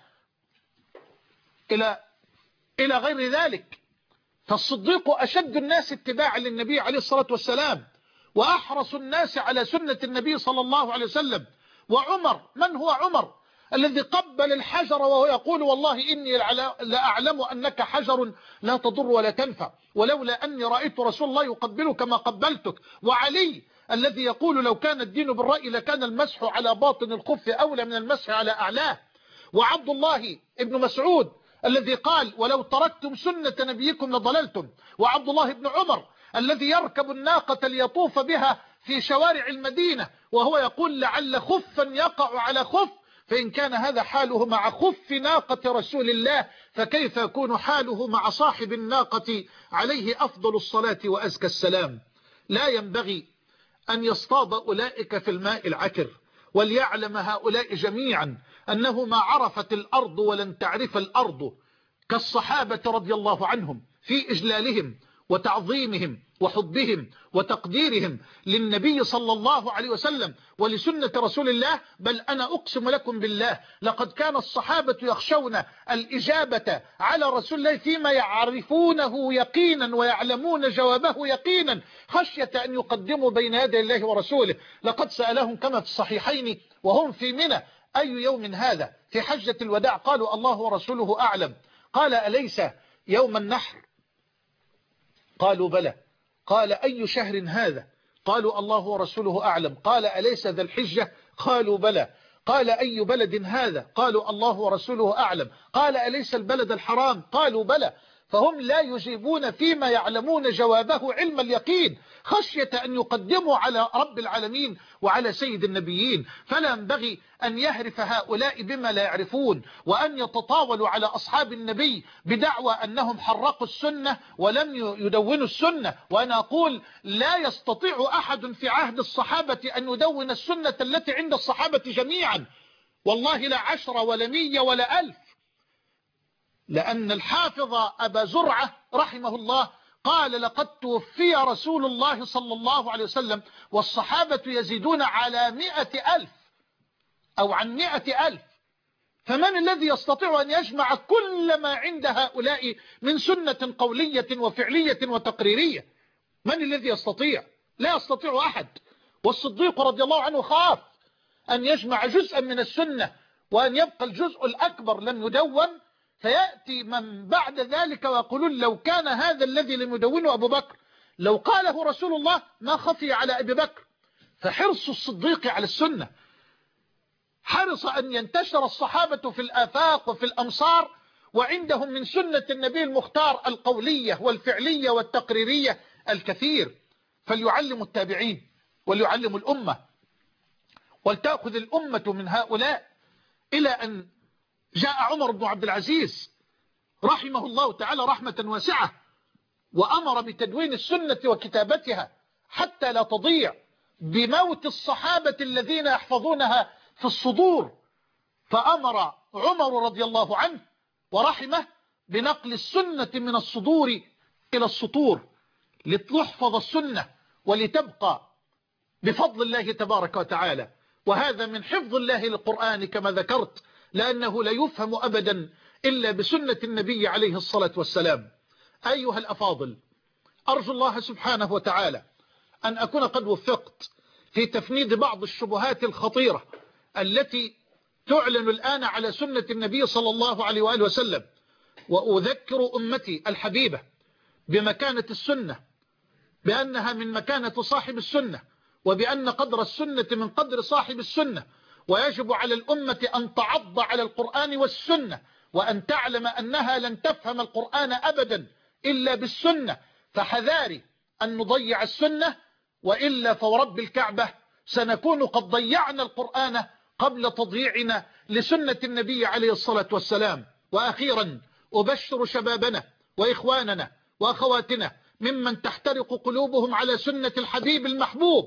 Speaker 1: إلى إلى غير ذلك؟ فالصديق أشد الناس اتباعا للنبي عليه الصلاة والسلام وأحرص الناس على سنة النبي صلى الله عليه وسلم. وعمر، من هو عمر الذي قبل الحجر وهو يقول والله إني لأعلم أنك حجر لا تضر ولا تنفع ولولا أني رأيت رسول الله يقبلك ما قبلتك؟ وعلي الذي يقول لو كان الدين بالرأي لكان المسح على باطن الخف أولى من المسح على أعلاه؟ وعبد الله ابن مسعود الذي قال ولو تركتم سنة نبيكم لضللتم؟ وعبد الله بن عمر الذي يركب الناقة ليطوف بها في شوارع المدينة وهو يقول لعل خفا يقع على خف، فإن كان هذا حاله مع خف ناقة رسول الله فكيف يكون حاله مع صاحب الناقة عليه أفضل الصلاة وأزكى السلام؟ لا ينبغي أن يصطاد أولئك في الماء العكر، وليعلم هؤلاء جميعا أنه ما عرفت الأرض ولن تعرف الأرض كالصحابة رضي الله عنهم في إجلالهم وتعظيمهم وحبهم وتقديرهم للنبي صلى الله عليه وسلم ولسنة رسول الله. بل أنا أقسم لكم بالله لقد كان الصحابة يخشون الإجابة على رسول الله فيما يعرفونه يقينا ويعلمون جوابه يقينا خشية أن يقدموا بين يدي الله ورسوله. لقد سألهم كما في الصحيحين وهم في منى أي يوم هذا في حجة الوداع؟ قالوا الله ورسوله أعلم. قال أليس يوم النحر؟ قالوا بلى. قال أي شهر هذا؟ قالوا الله ورسوله أعلم. قال أليس ذا الحجة؟ قالوا بلى. قال أي بلد هذا؟ قالوا الله ورسوله أعلم. قال أليس البلد الحرام؟ قالوا بلى. فهم لا يجيبون فيما يعلمون جوابه علم اليقين خشية أن يقدموا على رب العالمين وعلى سيد النبيين. فلا ينبغي أن يهرف هؤلاء بما لا يعرفون وأن يتطاولوا على أصحاب النبي بدعوى أنهم حرقوا السنة ولم يدونوا السنة. وأنا أقول لا يستطيع أحد في عهد الصحابة أن يدون السنة التي عند الصحابة جميعا، والله لا عشرة ولا مية ولا ألف. لأن الحافظ أبا زرعة رحمه الله قال لقد توفي رسول الله صلى الله عليه وسلم والصحابة يزيدون على مئة ألف أو عن مئة ألف، فمن الذي يستطيع أن يجمع كل ما عند هؤلاء من سنة قولية وفعلية وتقريرية؟ من الذي يستطيع؟ لا يستطيع أحد. والصديق رضي الله عنه خاف أن يجمع جزءا من السنة وأن يبقى الجزء الأكبر لم يدون، فيأتي من بعد ذلك ويقولون لو كان هذا الذي لم يدونه أبو بكر لو قاله رسول الله ما خفي على أبي بكر. فحرص الصديق على السنة، حرص أن ينتشر الصحابة في الآفاق وفي الأمصار وعندهم من سنة النبي المختار القولية والفعلية والتقريرية الكثير. فليعلموا التابعين وليعلموا الأمة، ولتأخذ الأمة من هؤلاء، إلى أن جاء عمر بن عبد العزيز رحمه الله تعالى رحمة واسعة وأمر بتدوين السنة وكتابتها حتى لا تضيع بموت الصحابة الذين يحفظونها في الصدور. فأمر عمر رضي الله عنه ورحمه بنقل السنة من الصدور إلى السطور لتحفظ السنة ولتبقى بفضل الله تبارك وتعالى. وهذا من حفظ الله للقرآن كما ذكرت، لأنه لا يفهم أبدا إلا بسنة النبي عليه الصلاة والسلام. أيها الأفاضل، أرجو الله سبحانه وتعالى أن أكون قد وفقت في تفنيد بعض الشبهات الخطيرة التي تعلن الآن على سنة النبي صلى الله عليه وآله وسلم، وأذكر أمتي الحبيبة بمكانة السنة، بأنها من مكانة صاحب السنة، وبأن قدر السنة من قدر صاحب السنة، ويجب على الأمة أن تعض على القرآن والسنة، وأن تعلم أنها لن تفهم القرآن أبدا إلا بالسنة. فحذاري أن نضيع السنة، وإلا فورب الكعبة سنكون قد ضيعنا القرآن قبل تضييعنا لسنة النبي عليه الصلاة والسلام. وأخيرا أبشر شبابنا وإخواننا وأخواتنا ممن تحترق قلوبهم على سنة الحبيب المحبوب،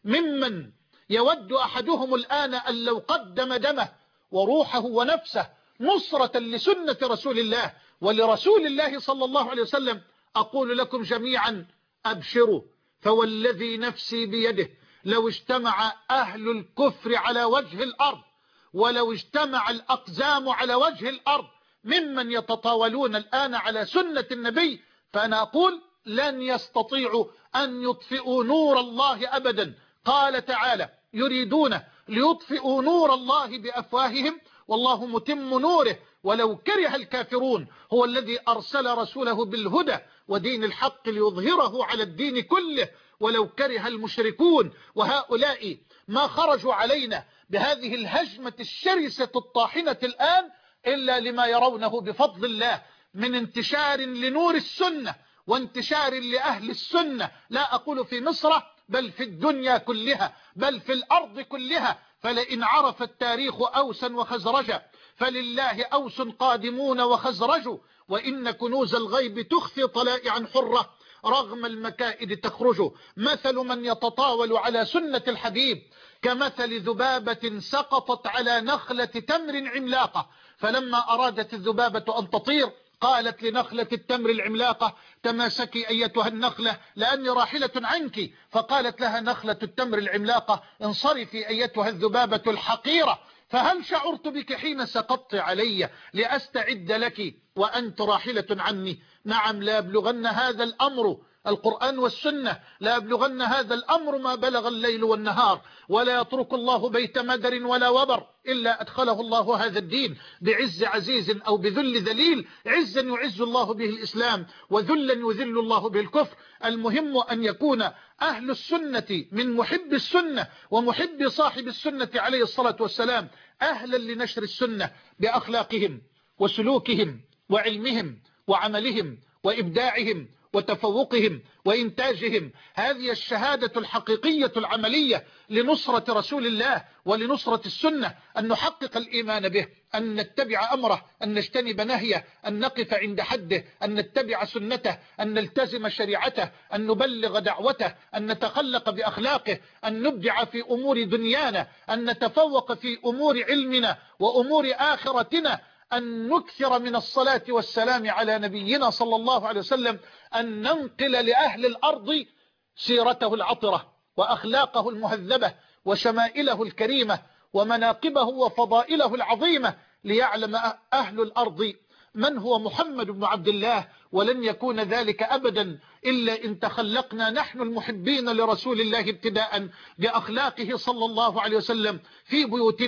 Speaker 1: ممن يود أحدهم الآن أن لو قدم دمه وروحه ونفسه نصرة لسنة رسول الله ولرسول الله صلى الله عليه وسلم، أقول لكم جميعا أبشروا، فوالذي نفسي بيده لو اجتمع أهل الكفر على وجه الأرض، ولو اجتمع الأقزام على وجه الأرض ممن يتطاولون الآن على سنة النبي، فأنا أقول لن يستطيعوا أن يطفئوا نور الله أبدا. قال تعالى: يريدون ليطفئوا نور الله بأفواههم والله متم نوره ولو كره الكافرون. هو الذي أرسل رسوله بالهدى ودين الحق ليظهره على الدين كله ولو كره المشركون. وهؤلاء ما خرجوا علينا بهذه الهجمة الشرسة الطاحنة الآن إلا لما يرونه بفضل الله من انتشار لنور السنة وانتشار لأهل السنة، لا أقول في مصر بل في الدنيا كلها، بل في الأرض كلها. فلئن عرف التاريخ أوسا وخزرجا فلله أوس قادمون وخزرج، وإن كنوز الغيب تخفي طلائعا حرة رغم المكائد تخرج. مثل من يتطاول على سنة الحبيب كمثل ذبابة سقطت على نخلة تمر عملاقة، فلما أرادت الذبابة أن تطير قالت لنخلة التمر العملاقة: تماسكي أيتها النخلة لأني راحلة عنك. فقالت لها نخلة التمر العملاقة: انصرفي أيتها الذبابة الحقيرة، فهل شعرت بك حين سقطت علي لأستعد لك وأنت راحلة عني؟ نعم، لا يبلغن هذا الأمر القرآن والسنة، لا يبلغن هذا الأمر ما بلغ الليل والنهار، ولا يترك الله بيت مدر ولا وبر إلا أدخله الله هذا الدين بعز عزيز أو بذل ذليل، عزا يعز الله به الإسلام وذلا يذل الله به الكفر. المهم أن يكون أهل السنة من محب السنة ومحب صاحب السنة عليه الصلاة والسلام أهلا لنشر السنة بأخلاقهم وسلوكهم وعلمهم وعملهم وإبداعهم وتفوقهم وإنتاجهم. هذه الشهادة الحقيقية العملية لنصرة رسول الله ولنصرة السنة، أن نحقق الإيمان به، أن نتبع أمره، أن نجتنب نهيه، أن نقف عند حده، أن نتبع سنته، أن نلتزم شريعته، أن نبلغ دعوته، أن نتخلق بأخلاقه، أن نبدع في أمور دنيانا، أن نتفوق في أمور علمنا وأمور آخرتنا، أن نكثر من الصلاة والسلام على نبينا صلى الله عليه وسلم، أن ننقل لأهل الأرض سيرته العطرة وأخلاقه المهذبة وشمائله الكريمة ومناقبه وفضائله العظيمة، ليعلم أهل الأرض من هو محمد بن عبد الله. ولن يكون ذلك أبدا إلا إن تخلقنا نحن المحبين لرسول الله ابتداء بأخلاقه صلى الله عليه وسلم في بيوتنا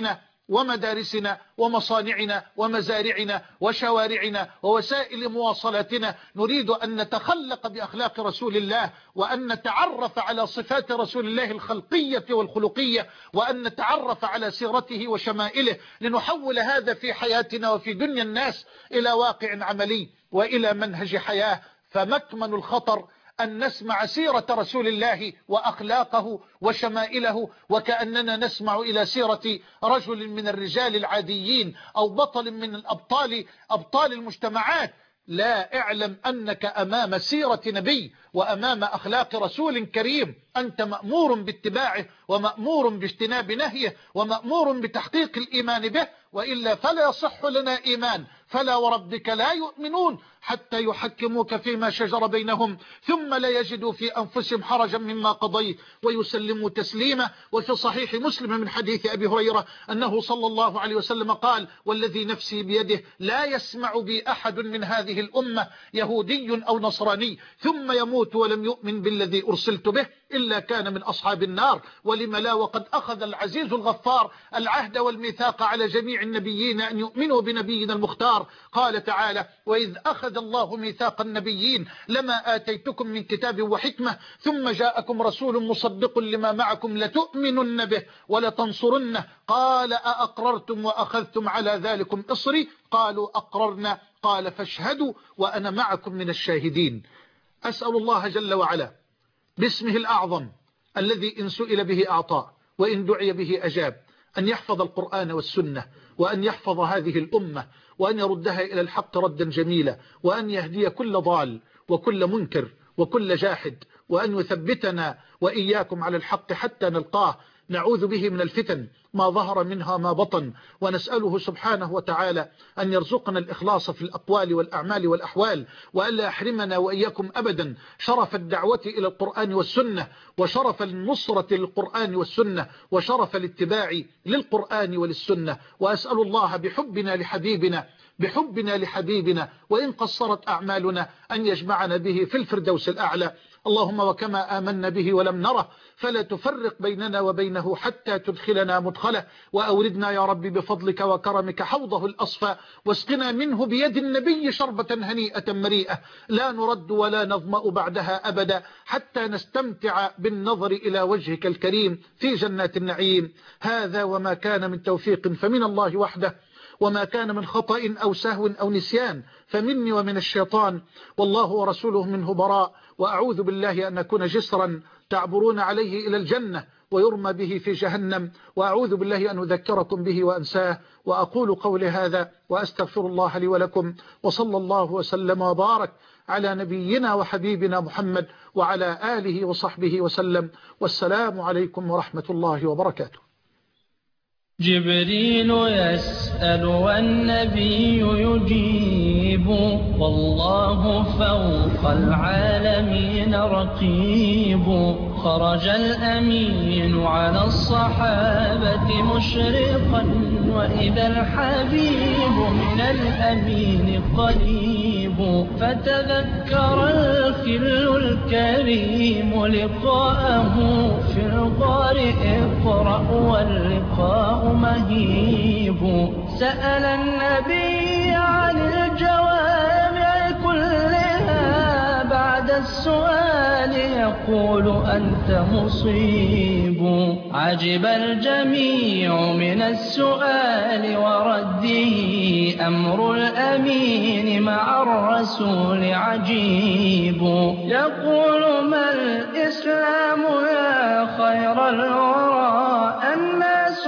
Speaker 1: ومدارسنا ومصانعنا ومزارعنا وشوارعنا ووسائل مواصلاتنا. نريد أن نتخلق بأخلاق رسول الله، وأن نتعرف على صفات رسول الله الخلقية والخلقية، وأن نتعرف على سيرته وشمائله، لنحول هذا في حياتنا وفي دنيا الناس إلى واقع عملي وإلى منهج حياة. فمكمن الخطر أن نسمع سيرة رسول الله وأخلاقه وشمائله وكأننا نسمع إلى سيرة رجل من الرجال العاديين أو بطل من الأبطال أبطال المجتمعات. لا، اعلم أنك أمام سيرة نبي وأمام أخلاق رسول كريم، أنت مأمور باتباعه ومأمور باجتناب نهيه ومأمور بتحقيق الإيمان به، وإلا فلا يصح لنا إيمان. فلا وربك لا يؤمنون حتى يحكموك فيما شجر بينهم ثم لا يجدوا في أنفسهم حرجا مما قضيت ويسلموا تسليما. وفي صحيح مسلم من حديث أبي هريرة أنه صلى الله عليه وسلم قال: والذي نفسي بيده لا يسمع بي أحد من هذه الأمة يهودي أو نصراني ثم يموت ولم يؤمن بالذي أرسلت به إلا كان من أصحاب النار. ولم لا، وقد أخذ العزيز الغفار العهد والميثاق على جميع النبيين أن يؤمنوا بنبينا المختار. قال تعالى: وإذ أخذ الله ميثاق النبيين لما آتيتكم من كتاب وحكمة ثم جاءكم رسول مصدق لما معكم لتؤمنن به ولتنصرنه قال: أأقررتم وأخذتم على ذلكم إصري؟ قالوا أقررنا. قال: فاشهدوا وأنا معكم من الشاهدين. أسأل الله جل وعلا باسمه الأعظم الذي إن سئل به أعطى وإن دعي به أجاب أن يحفظ القرآن والسنة، وأن يحفظ هذه الأمة، وأن يردها إلى الحق ردا جميلا، وأن يهدي كل ضال وكل منكر وكل جاحد، وأن يثبتنا وإياكم على الحق حتى نلقاه. نعوذ به من الفتن ما ظهر منها ما بطن، ونسأله سبحانه وتعالى أن يرزقنا الإخلاص في الأقوال والأعمال والأحوال، وألا يحرمنا وإياكم أبدا شرف الدعوة إلى القرآن والسنة، وشرف النصرة للقرآن والسنة، وشرف الاتباع للقرآن وللسنة. وأسأل الله بحبنا لحبيبنا بحبنا لحبيبنا وإن قصرت أعمالنا أن يجمعنا به في الفردوس الأعلى. اللهم وكما آمنا به ولم نره فلا تفرق بيننا وبينه حتى تدخلنا مدخله، وأوردنا يا رب بفضلك وكرمك حوضه الأصفى، واسقنا منه بيد النبي شربة هنيئة مريئة لا نرد ولا نظمأ بعدها أبدا، حتى نستمتع بالنظر إلى وجهك الكريم في جنات النعيم. هذا وما كان من توفيق فمن الله وحده، وما كان من خطأ أو سهو أو نسيان فمني ومن الشيطان، والله ورسوله منه براء. وأعوذ بالله أن أكون جسرا تعبرون عليه إلى الجنة ويرمى به في جهنم، وأعوذ بالله أن أذكركم به وأنساه. وأقول قولي هذا وأستغفر الله لي ولكم، وصلى الله وسلم وبارك على نبينا وحبيبنا محمد وعلى آله وصحبه وسلم، والسلام عليكم ورحمة الله وبركاته.
Speaker 2: جبريل يسأل والنبي يجيب، والله فوق العالمين رقيب. خرج الأمين على الصحابة مشرقا، وإذا الحبيب من الأمين قريب. فتذكر الخل الكريم لقاءه في الغار اقرأ واللقاء مهيب. سأل النبي عن الجوامع كلها، بعد السؤال يقول أنت مصيب. عجب الجميع من السؤال ورده، أمر الأمين مع الرسول عجيب. يقول ما الإسلام يا خير الورى، الناس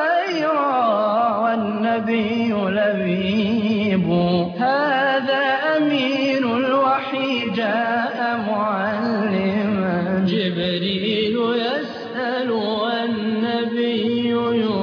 Speaker 2: حيرى والنبي لبيب. هذا أمين الوحي جاء معلما، جبريل يسأل والنبي يجيب.